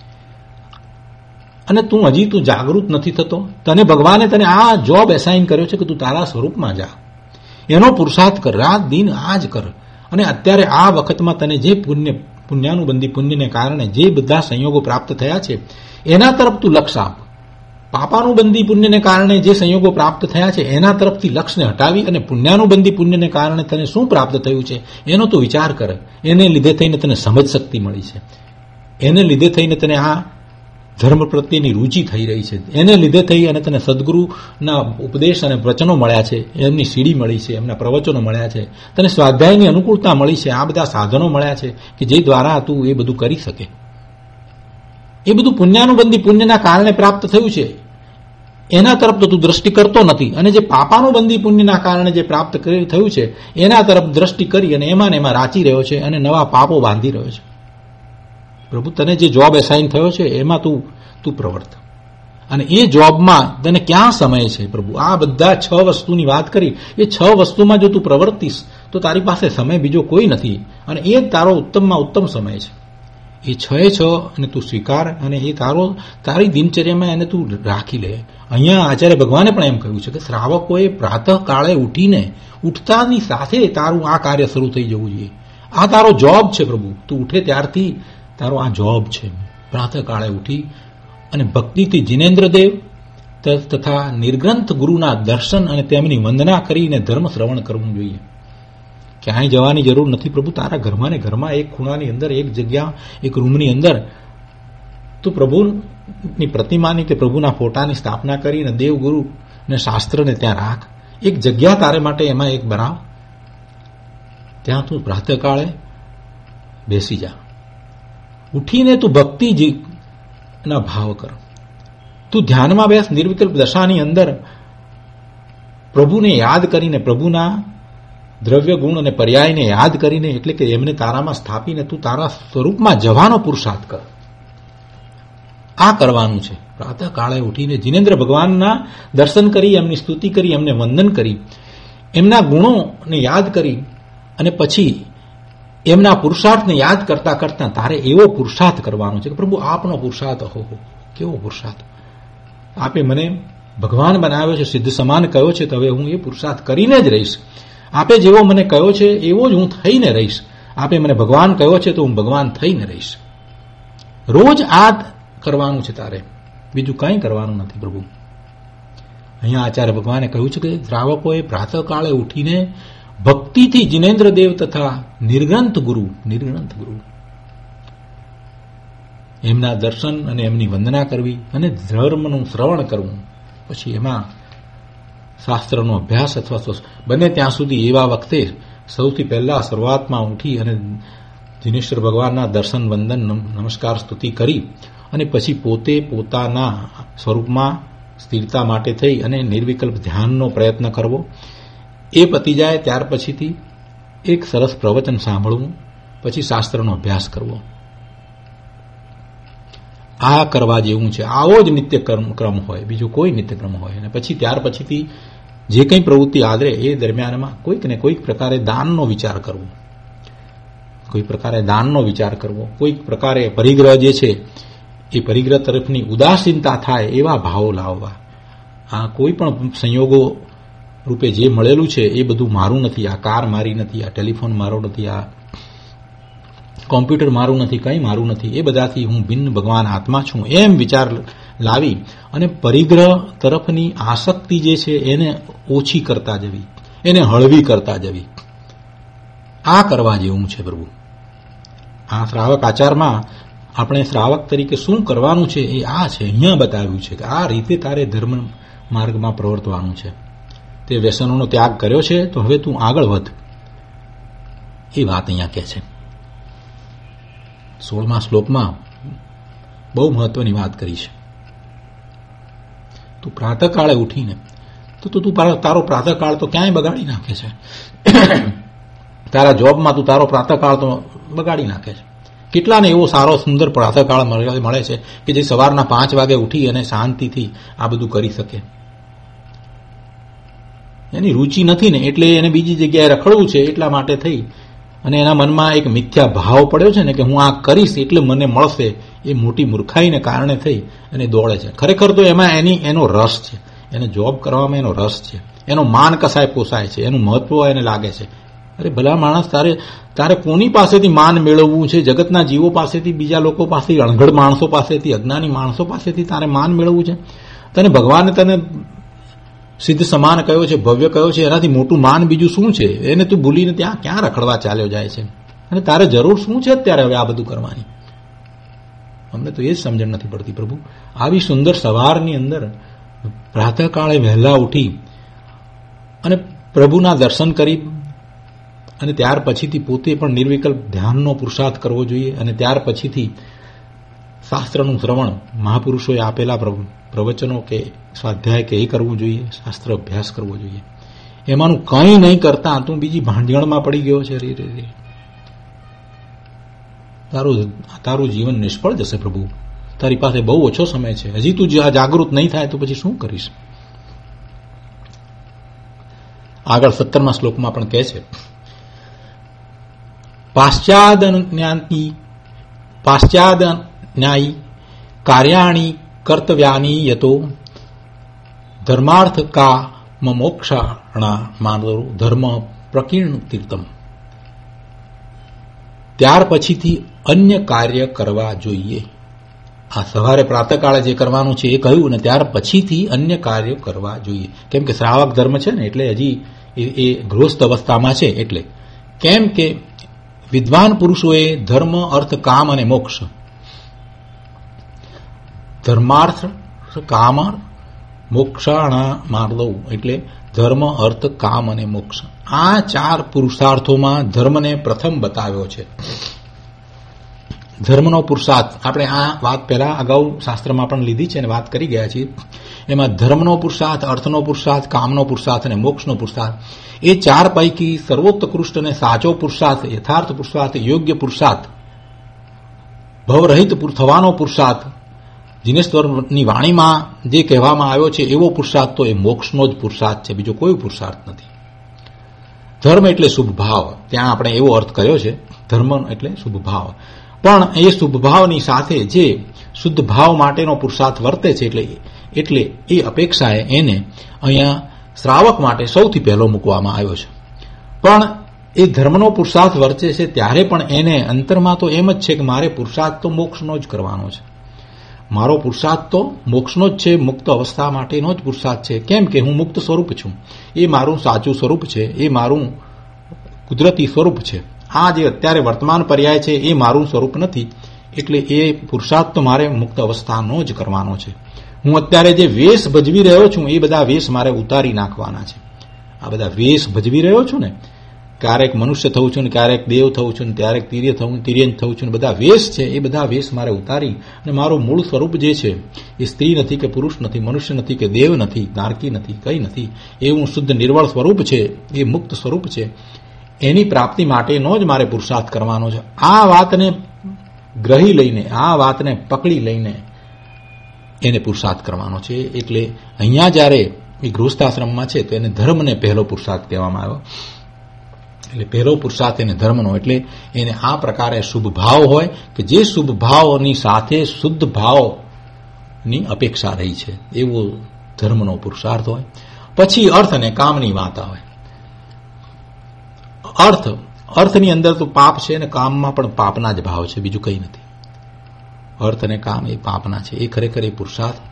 અને તું હજી તું જાગૃત નથી થતો. તને ભગવાને તને આ જોબ એસાઇન કર્યો છે કે તું તારા સ્વરૂપમાં જા, એનો પુરુષાર્થ કર, રાત દિન આ જ કર. અને અત્યારે આ વખતમાં તને જે પુણ્ય પુણ્યાનુબંધી પુણ્યને કારણે જે બધા સંયોગો પ્રાપ્ત થયા છે એના તરફ તું લક્ષ આપ. પાપાનુબંધી પુણ્યને કારણે જે સંયોગો પ્રાપ્ત થયા છે એના તરફથી લક્ષને હટાવી અને પુણ્યાનુબંધી પુણ્યને કારણે તને શું પ્રાપ્ત થયું છે એનો તું વિચાર કર. એને લીધે થઈને તને સમજ શક્તિ મળી છે, એને લીધે થઈને તને આ ધર્મ પ્રત્યેની રુચિ થઈ રહી છે, એને લીધે થઈ અને તને સદગુરુના ઉપદેશ અને વચનો મળ્યા છે, એમની સીડી મળી છે, એમના પ્રવચનો મળ્યા છે, તને સ્વાધ્યાયની અનુકૂળતા મળી છે, આ બધા સાધનો મળ્યા છે કે જે દ્વારા તું એ બધું કરી શકે. એ બધું પુણ્યાનુબંધી પુણ્યના કારણે પ્રાપ્ત થયું છે. એના તરફ તો તું દ્રષ્ટિ કરતો નથી. અને જે પાપાનુબંધી પુણ્યના કારણે જે પ્રાપ્ત થયું છે એના તરફ દ્રષ્ટિ કરી અને એમાં ને એમાં રાચી રહ્યો છે અને નવા પાપો બાંધી રહ્યો છે. પ્રભુ તને જે જોબ એસાઇન થયો છે એમાં તું તું પ્રવર્ત. અને એ જોબમાં તને ક્યાં સમય છે પ્રભુ? આ બધા છ વસ્તુની વાત કરી, એ છ વસ્તુમાં જો તું પ્રવર્તીશ તો તારી પાસે સમય બીજો કોઈ નથી અને એ જ તારો ઉત્તમમાં ઉત્તમ સમય છે. એ છ એ છ અને તું સ્વીકાર અને એ તારો તારી દિનચર્યામાં એને તું રાખી લે. અહીંયા આચાર્ય ભગવાને પણ એમ કહ્યું છે કે શ્રાવકોએ પ્રાતઃકાળે ઉઠીને ઉઠતાની સાથે તારું આ કાર્ય શરૂ થઈ જવું જોઈએ. આ તારો જોબ છે પ્રભુ. તું ઉઠે ત્યારથી તારો આ જોબ છે. પ્રાતઃકાળે ઉઠી અને ભક્તિથી જિનેન્દ્રદેવ તથા નિર્ગ્રંથ ગુરુના દર્શન અને તેમની વંદના કરીને ધર્મ શ્રવણ કરવું જોઈએ. ક્યાંય જવાની જરૂર નથી પ્રભુ. તારા ઘરમાં ને ઘરમાં એક ખૂણાની અંદર, એક જગ્યા, એક રૂમની અંદર તું પ્રભુની પ્રતિમાની કે પ્રભુના ફોટાની સ્થાપના કરીને દેવગુરુ ને શાસ્ત્રને ત્યાં રાખ. એક જગ્યા તારે માટે એમાં એક બનાવ. ત્યાં તું પ્રાતઃકાળે બેસી જા. ઉઠીને તું ભક્તિના ભાવ કર. તું ધ્યાનમાં બેસ. નિર્વિકલ્પ દશાની અંદર પ્રભુને યાદ કરીને, પ્રભુના દ્રવ્ય ગુણ અને પર્યાયને યાદ કરીને, એટલે કે એમને તારામાં સ્થાપીને તું તારા સ્વરૂપમાં જવાનો પુરુષાર્થ કર. આ કરવાનું છે. પ્રાતઃકાળે ઉઠીને જિનેન્દ્ર ભગવાનના દર્શન કરી, એમની સ્તુતિ કરી, એમને વંદન કરી, એમના ગુણોને યાદ કરી અને પછી એમના પુરુષાર્થને યાદ કરતા કરતા તારે એવો પુરુષાર્થ કરવાનો છે કે પ્રભુ આપનો પુરુષાર્થ હો. કેવો પુરુષાર્થ! આપે મને ભગવાન બનાવ્યો છે, સિદ્ધ સમાન કયો છે, તો હવે હું એ પુરુષાર્થ કરીને જ રહીશ. આપે જેવો મને કહ્યો છે એવો જ હું થઈને રહીશ. આપે મને ભગવાન કહ્યો છે તો હું ભગવાન થઈને રહીશ. રોજ આ કરવાનું છે તારે, બીજું કંઈ કરવાનું નથી પ્રભુ. અહીંયા આચાર્ય ભગવાને કહ્યું છે કે શ્રાવકોએ પ્રાતઃકાળે ઉઠીને ભક્તિથી જિનેન્દ્રદેવ તથા નિર્ગ્રંથ ગુરુ નિર્ગ્રંથ ગુરુ એમના દર્શન અને એમની વંદના કરવી અને ધર્મનું શ્રવણ કરવું. પછી એમાં શાસ્ત્રનો અભ્યાસ અથવા બને ત્યાં સુધી એવા વખતે સૌથી પહેલા શરૂઆતમાં ઉઠી અને જિનેશ્વર ભગવાનના દર્શન, વંદન, નમસ્કાર, સ્તુતિ કરી અને પછી પોતે પોતાના સ્વરૂપમાં સ્થિરતા માટે થઈ અને નિર્વિકલ્પ ધ્યાનનો પ્રયત્ન કરવો. એ પતી જાય ત્યાર પછીથી એક સરસ પ્રવચન સાંભળવું, પછી શાસ્ત્રનો અભ્યાસ કરવો. આ કરવા જેવું છે. આવો જ નિત્યક્રમ ક્રમ હોય, બીજું કોઈ નિત્યક્રમ હોય. અને પછી ત્યાર પછીથી જે કંઈ પ્રવૃત્તિ આદરે એ દરમિયાનમાં કોઈક ને કોઈક પ્રકારે દાનનો વિચાર કરવો, કોઈ પ્રકારે દાનનો વિચાર કરવો, કોઈક પ્રકારે પરિગ્રહ જે છે એ પરિગ્રહ તરફની ઉદાસીનતા થાય એવા ભાવો લાવવા. આ કોઈ પણ સંયોગો રૂપે જે મળેલું છે એ બધું મારું નથી. આ કાર મારી નથી, આ ટેલિફોન મારો નથી, આ કોમ્પ્યુટર મારું નથી, કંઈ મારું નથી. એ બધાથી હું ભિન્ન ભગવાન આત્મા છું એમ વિચાર લાવી અને પરિગ્રહ તરફની આસક્તિ જે છે એને ઓછી કરતા જવી, એને હળવી કરતા જવી. આ કરવા જેવું છે પ્રભુ. આ શ્રાવક આચારમાં આપણે શ્રાવક તરીકે શું કરવાનું છે એ આ છે. અહીંયા બતાવ્યું છે કે આ રીતે તારે ધર્મ માર્ગમાં પ્રવર્તવાનું છે. તે વ્યસનોનો ત્યાગ કર્યો છે તો હવે તું આગળ વધ. એ વાત અહીંયા કહે છે. સોળમા શ્લોકમાં બહુ મહત્વની વાત કરી છે. તું પ્રાતઃકાળે ઉઠીને તો તું તારો પ્રાતઃકાળ તો ક્યાંય બગાડી નાખે છે. તારા જોબમાં તું તારો પ્રાતઃકાળ તો બગાડી નાખે છે. કેટલાને એવો સારો સુંદર પ્રાતઃકાળ મળે છે કે જે સવારના પાંચ વાગે ઉઠી અને શાંતિથી આ બધું કરી શકે. એની રુચિ નથી ને એટલે એને બીજી જગ્યાએ રખડવું છે એટલા માટે થઈ અને એના મનમાં એક મિથ્યા ભાવ પડ્યો છે ને કે હું આ કરીશ એટલે મને મળશે. એ મોટી મૂર્ખાઈને કારણે થઈ અને દોડે છે. ખરેખર તો એમાં એની એનો રસ છે, એને જોબ કરવામાં એનો રસ છે, એનો માન કસાય પોસાય છે, એનું મહત્વ એને લાગે છે. અરે ભલા માણસ, તારે તારે કોની પાસેથી માન મેળવવું છે? જગતના જીવો પાસેથી, બીજા લોકો પાસેથી, અણઘડ માણસો પાસેથી, અજ્ઞાની માણસો પાસેથી તારે માન મેળવવું છે? તને ભગવાને તને સિદ્ધ સમાન કયો છે, ભવ્ય કયો છે, એનાથી મોટું માન બીજું શું છે? એને તું ભૂલીને ત્યાં ક્યાં રખડવા ચાલ્યો જાય છે? અને તારે જરૂર શું છે અત્યારે હવે આ બધું કરવાની? અમને તો એ જ સમજણ નથી પડતી પ્રભુ. આવી સુંદર સવારની અંદર પ્રાતઃકાળે વહેલા ઉઠી અને પ્રભુના દર્શન કરી અને ત્યાર પછીથી પોતે પણ નિર્વિકલ્પ ધ્યાનનો પુરુષાર્થ કરવો જોઈએ અને ત્યાર પછીથી શાસ્ત્રનું શ્રવણ, મહાપુરુષોએ આપેલા પ્રવચનો કે સ્વાધ્યાય કે એ કરવું જોઈએ, શાસ્ત્ર અભ્યાસ કરવો જોઈએ. એમાંનું કંઈ નહીં કરતા તું બીજી ભાંજણમાં પડી ગયો છે. રે રે રે તારું તારું જીવન નિષ્ફળ જશે પ્રભુ. તારી પાસે બહુ ઓછો સમય છે. હજી તું જાગૃત નહીં થાય તો પછી શું કરીશ? આગળ સત્તરમા શ્લોકમાં પણ કહે છે પાશ્ચાદન્યાની પાશ્ચાદન્યાયી કાર્યાણી કર્તવ્યાની યતો ધર્માર્થ કા મોક્ષાણા માનવો ધર્મ પ્રકીર્ણ તીર્થમ. ત્યાર પછીથી અન્ય કાર્ય કરવા જોઈએ. આ સવારે પ્રાતઃકાળે જે કરવાનું છે એ કહ્યું ને ત્યાર પછીથી અન્ય કાર્ય કરવા જોઈએ. કેમ કે શ્રાવક ધર્મ છે ને એટલે હજી એ ગૃહસ્થ અવસ્થામાં છે. એટલે કેમ કે વિદ્વાન પુરુષોએ ધર્મ અર્થ કામ અને મોક્ષ ધર્માર્થ કામ મોક્ષાણા માર્ગો એટલે ધર્મ અર્થ કામ અને મોક્ષ આ ચાર પુરુષાર્થોમાં ધર્મને પ્રથમ બતાવ્યો છે. ધર્મનો પુરુષાર્થ આપણે આ વાત પહેલા અગાઉ શાસ્ત્રમાં પણ લીધી છે અને વાત કરી ગયા છીએ. એમાં ધર્મનો પુરુષાર્થ, અર્થનો પુરુષાર્થ, કામનો પુરુષાર્થ અને મોક્ષનો પુરુષાર્થ એ ચાર પૈકી સર્વોત્કૃષ્ટ અને સાચો પુરુષાર્થ, યથાર્થ પુરુષાર્થ, યોગ્ય પુરુષાર્થ, ભવરહિત થવાનો પુરુષાર્થ, દિનેશ્વરની વાણીમાં જે કહેવામાં આવ્યો છે એવો પુરુષાર્થ તો એ મોક્ષનો જ પુરુષાર્થ છે, બીજો કોઈ પુરુષાર્થ નથી. ધર્મ એટલે શુભ ભાવ, ત્યાં આપણે એવો અર્થ કર્યો છે. ધર્મ એટલે શુભ ભાવ, પણ એ શુભ ભાવની સાથે જે શુદ્ધ ભાવ માટેનો પુરુષાર્થ વર્તે છે એટલે એટલે એ અપેક્ષાએ એને અહીંયા શ્રાવક માટે સૌથી પહેલો મૂકવામાં આવ્યો છે. પણ એ ધર્મનો પુરુષાર્થ વર્તે છે ત્યારે પણ એને અંતરમાં તો એમ જ છે કે મારે પુરુષાર્થ તો મોક્ષનો જ કરવાનો છે, મારો પુરુષાર્થ તો મોક્ષનો જ છે, મુક્ત અવસ્થા માટેનો જ પુરુષાર્થ છે. કેમ કે હું મુક્ત સ્વરૂપ છું, એ મારું સાચું સ્વરૂપ છે, એ મારું કુદરતી સ્વરૂપ છે. આ જે અત્યારે વર્તમાન પર્યાય છે એ મારું સ્વરૂપ નથી. એટલે એ પુરુષાર્થ તો મારે મુક્ત અવસ્થાનો જ કરવાનો છે. હું અત્યારે જે વેશ ભજવી રહ્યો છું એ બધા વેશ મારે ઉતારી નાખવાના છે. આ બધા વેશ ભજવી રહ્યો છું ને, ક્યારેક મનુષ્ય થવું છું ને ક્યારેક દેવ થવું છું ને ક્યારેક તિર્ય થવું તિર્યંજ થવું છું ને બધા વેશ છે એ બધા વેશ મારે ઉતારી અને મારું મૂળ સ્વરૂપ જે છે એ સ્ત્રી નથી કે પુરુષ નથી, મનુષ્ય નથી કે દેવ નથી, નારકી નથી, કંઈ નથી, એવું શુદ્ધ નિર્વળ સ્વરૂપ છે, એ મુક્ત સ્વરૂપ છે. એની પ્રાપ્તિ માટેનો જ મારે પુરુષાર્થ કરવાનો છે. આ વાતને ગ્રહી લઈને, આ વાતને પકડી લઈને એને પુરુષાર્થ કરવાનો છે. એટલે અહીંયા જ્યારે એ ગૃહસ્થાશ્રમમાં છે તો એને ધર્મને પહેલો પુરુષાર્થ કહેવામાં આવ્યો. એટલે પહેલો પુરુષાર્થ એને ધર્મનો, એટલે એને આ પ્રકારે શુભ ભાવ હોય કે જે શુભ ભાવની સાથે શુદ્ધ ભાવની અપેક્ષા રહી છે એવો ધર્મનો પુરુષાર્થ હોય. પછી અર્થ અને કામની વાત આવે. અર્થ અર્થની અંદર તો પાપ છે અને કામમાં પણ પાપના જ ભાવ છે, બીજું કંઈ નથી. અર્થ અને કામ એ પાપના છે. એ ખરેખર એ પુરુષાર્થ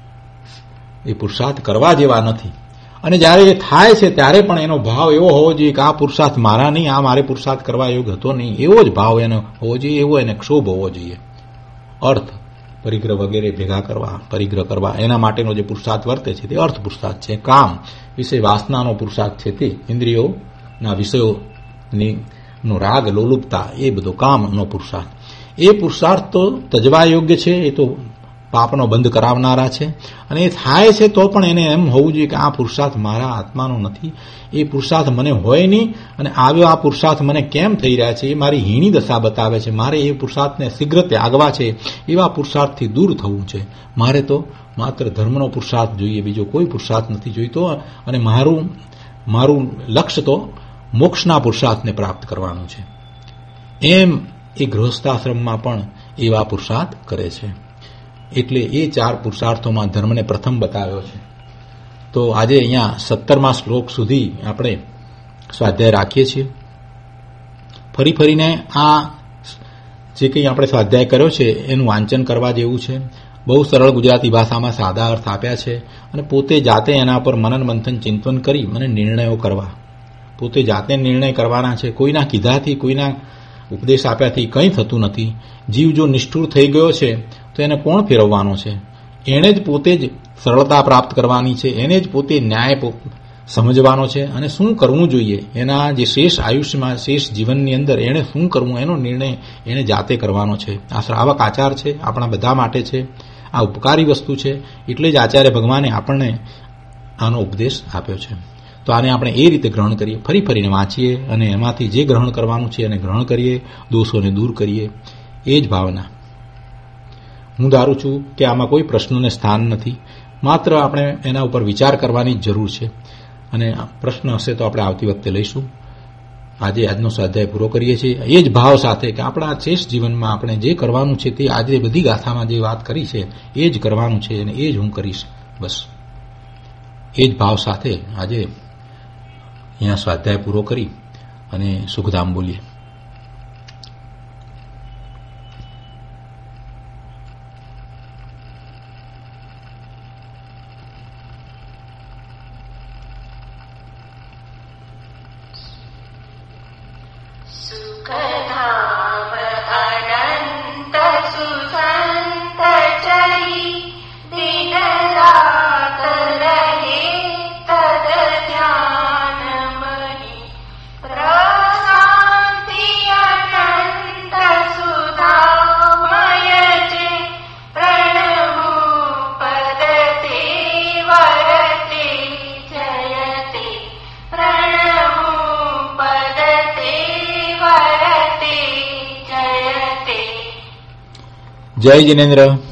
એ પુરુષાર્થ કરવા જેવા નથી. અને જ્યારે એ થાય છે ત્યારે પણ એનો ભાવ એવો હોવો જોઈએ કે આ પુરુષાર્થ મારા નહીં, આ મારે પુરુષાર્થ કરવા યોગ્ય હતો નહીં, એવો જ ભાવ એનો હોવો જોઈએ, એવો એને ક્ષોભ હોવો જોઈએ. અર્થ પરિગ્રહ વગેરે ભેગા કરવા, પરિગ્રહ કરવા એના માટેનો જે પુરુષાર્થ વર્તે છે તે અર્થ પુરુષાર્થ છે. કામ વિષય વાસનાનો પુરુષાર્થ છે, તે ઇન્દ્રિયોના વિષયોની નો રાગ લોલુપતા એ બધો કામનો પુરુષાર્થ. એ પુરુષાર્થ તો તજવા યોગ્ય છે, એ તો પાપનો બંધ કરાવનારા છે. અને એ થાય છે તો પણ એને એમ હોવું જોઈએ કે આ પુરુષાર્થ મારા આત્માનો નથી, એ પુરુષાર્થ મને હોય નહીં, અને આવ્યો આ પુરુષાર્થ મને કેમ થઈ રહ્યા છે એ મારી હીણી દશા બતાવે છે. મારે એ પુરુષાર્થને શીઘ્ર ત્યાગવા છે, એવા પુરુષાર્થથી દૂર થવું છે. મારે તો માત્ર ધર્મનો પુરુષાર્થ જોઈએ, બીજો કોઈ પુરુષાર્થ નથી જોઈતો. અને મારું મારું લક્ષ્ય તો મોક્ષના પુરુષાર્થને પ્રાપ્ત કરવાનું છે. એમ એ ગૃહસ્થાશ્રમમાં પણ એવા પુરુષાર્થ કરે છે. એટલે એ ચાર પુરુષાર્થોમાં ધર્મને પ્રથમ બતાવ્યો છે. તો આજે અહીંયા સત્તરમા શ્લોક સુધી આપણે સ્વાધ્યાય રાખીએ છીએ. ફરી ફરીને આ જે કંઈ આપણે સ્વાધ્યાય કર્યો છે એનું વાંચન કરવા જેવું છે. બહુ સરળ ગુજરાતી ભાષામાં સાદા અર્થ આપ્યા છે અને પોતે જાતે એના પર મનન મંથન ચિંતન કરી મને નિર્ણયો કરવા, પોતે જાતે નિર્ણય કરવાના છે. કોઈના કીધાથી, કોઈના ઉપદેશ આપ્યાથી કંઈ થતું નથી. જીવ જો નિષ્ઠુર થઈ ગયો છે તો એને કોણ ફેરવવાનો છે? એણે જ પોતે જ સરળતા પ્રાપ્ત કરવાની છે, એને જ પોતે ન્યાય સમજવાનો છે. અને શું કરવું જોઈએ એના જે શેષ આયુષ્યમાં, શેષ જીવનની અંદર એણે શું કરવું એનો નિર્ણય એણે જાતે કરવાનો છે. આ શ્રાવક આચાર છે, આપણા બધા માટે છે, આ ઉપકારી વસ્તુ છે. એટલે જ આચાર્ય ભગવાને આપણને આનો ઉપદેશ આપ્યો છે. તો આને આપણે એ રીતે ગ્રહણ કરીએ, ફરી ફરીને વાંચીએ અને એમાંથી જે ગ્રહણ કરવાનું છે એને ગ્રહણ કરીએ, દોષોને દૂર કરીએ. એ જ ભાવના. હું ધારું છું કે આમાં કોઈ પ્રશ્નને સ્થાન નથી, માત્ર આપણે એના ઉપર વિચાર કરવાની જ જરૂર છે. અને પ્રશ્ન હશે તો આપણે આવતી વખતે લઈશું. આજે આજનો સ્વાધ્યાય પૂરો કરીએ છીએ. એ જ ભાવ સાથે કે આપણા શેષ જીવનમાં આપણે જે કરવાનું છે તે આજે બધી ગાથામાં જે વાત કરી છે એ જ કરવાનું છે અને એ જ હું કરીશ. બસ એ જ ભાવ સાથે આજે અહીંયા સ્વાધ્યાય પૂરો કરી અને સુખધામ બોલીએ. જય જિનેન્દ્ર.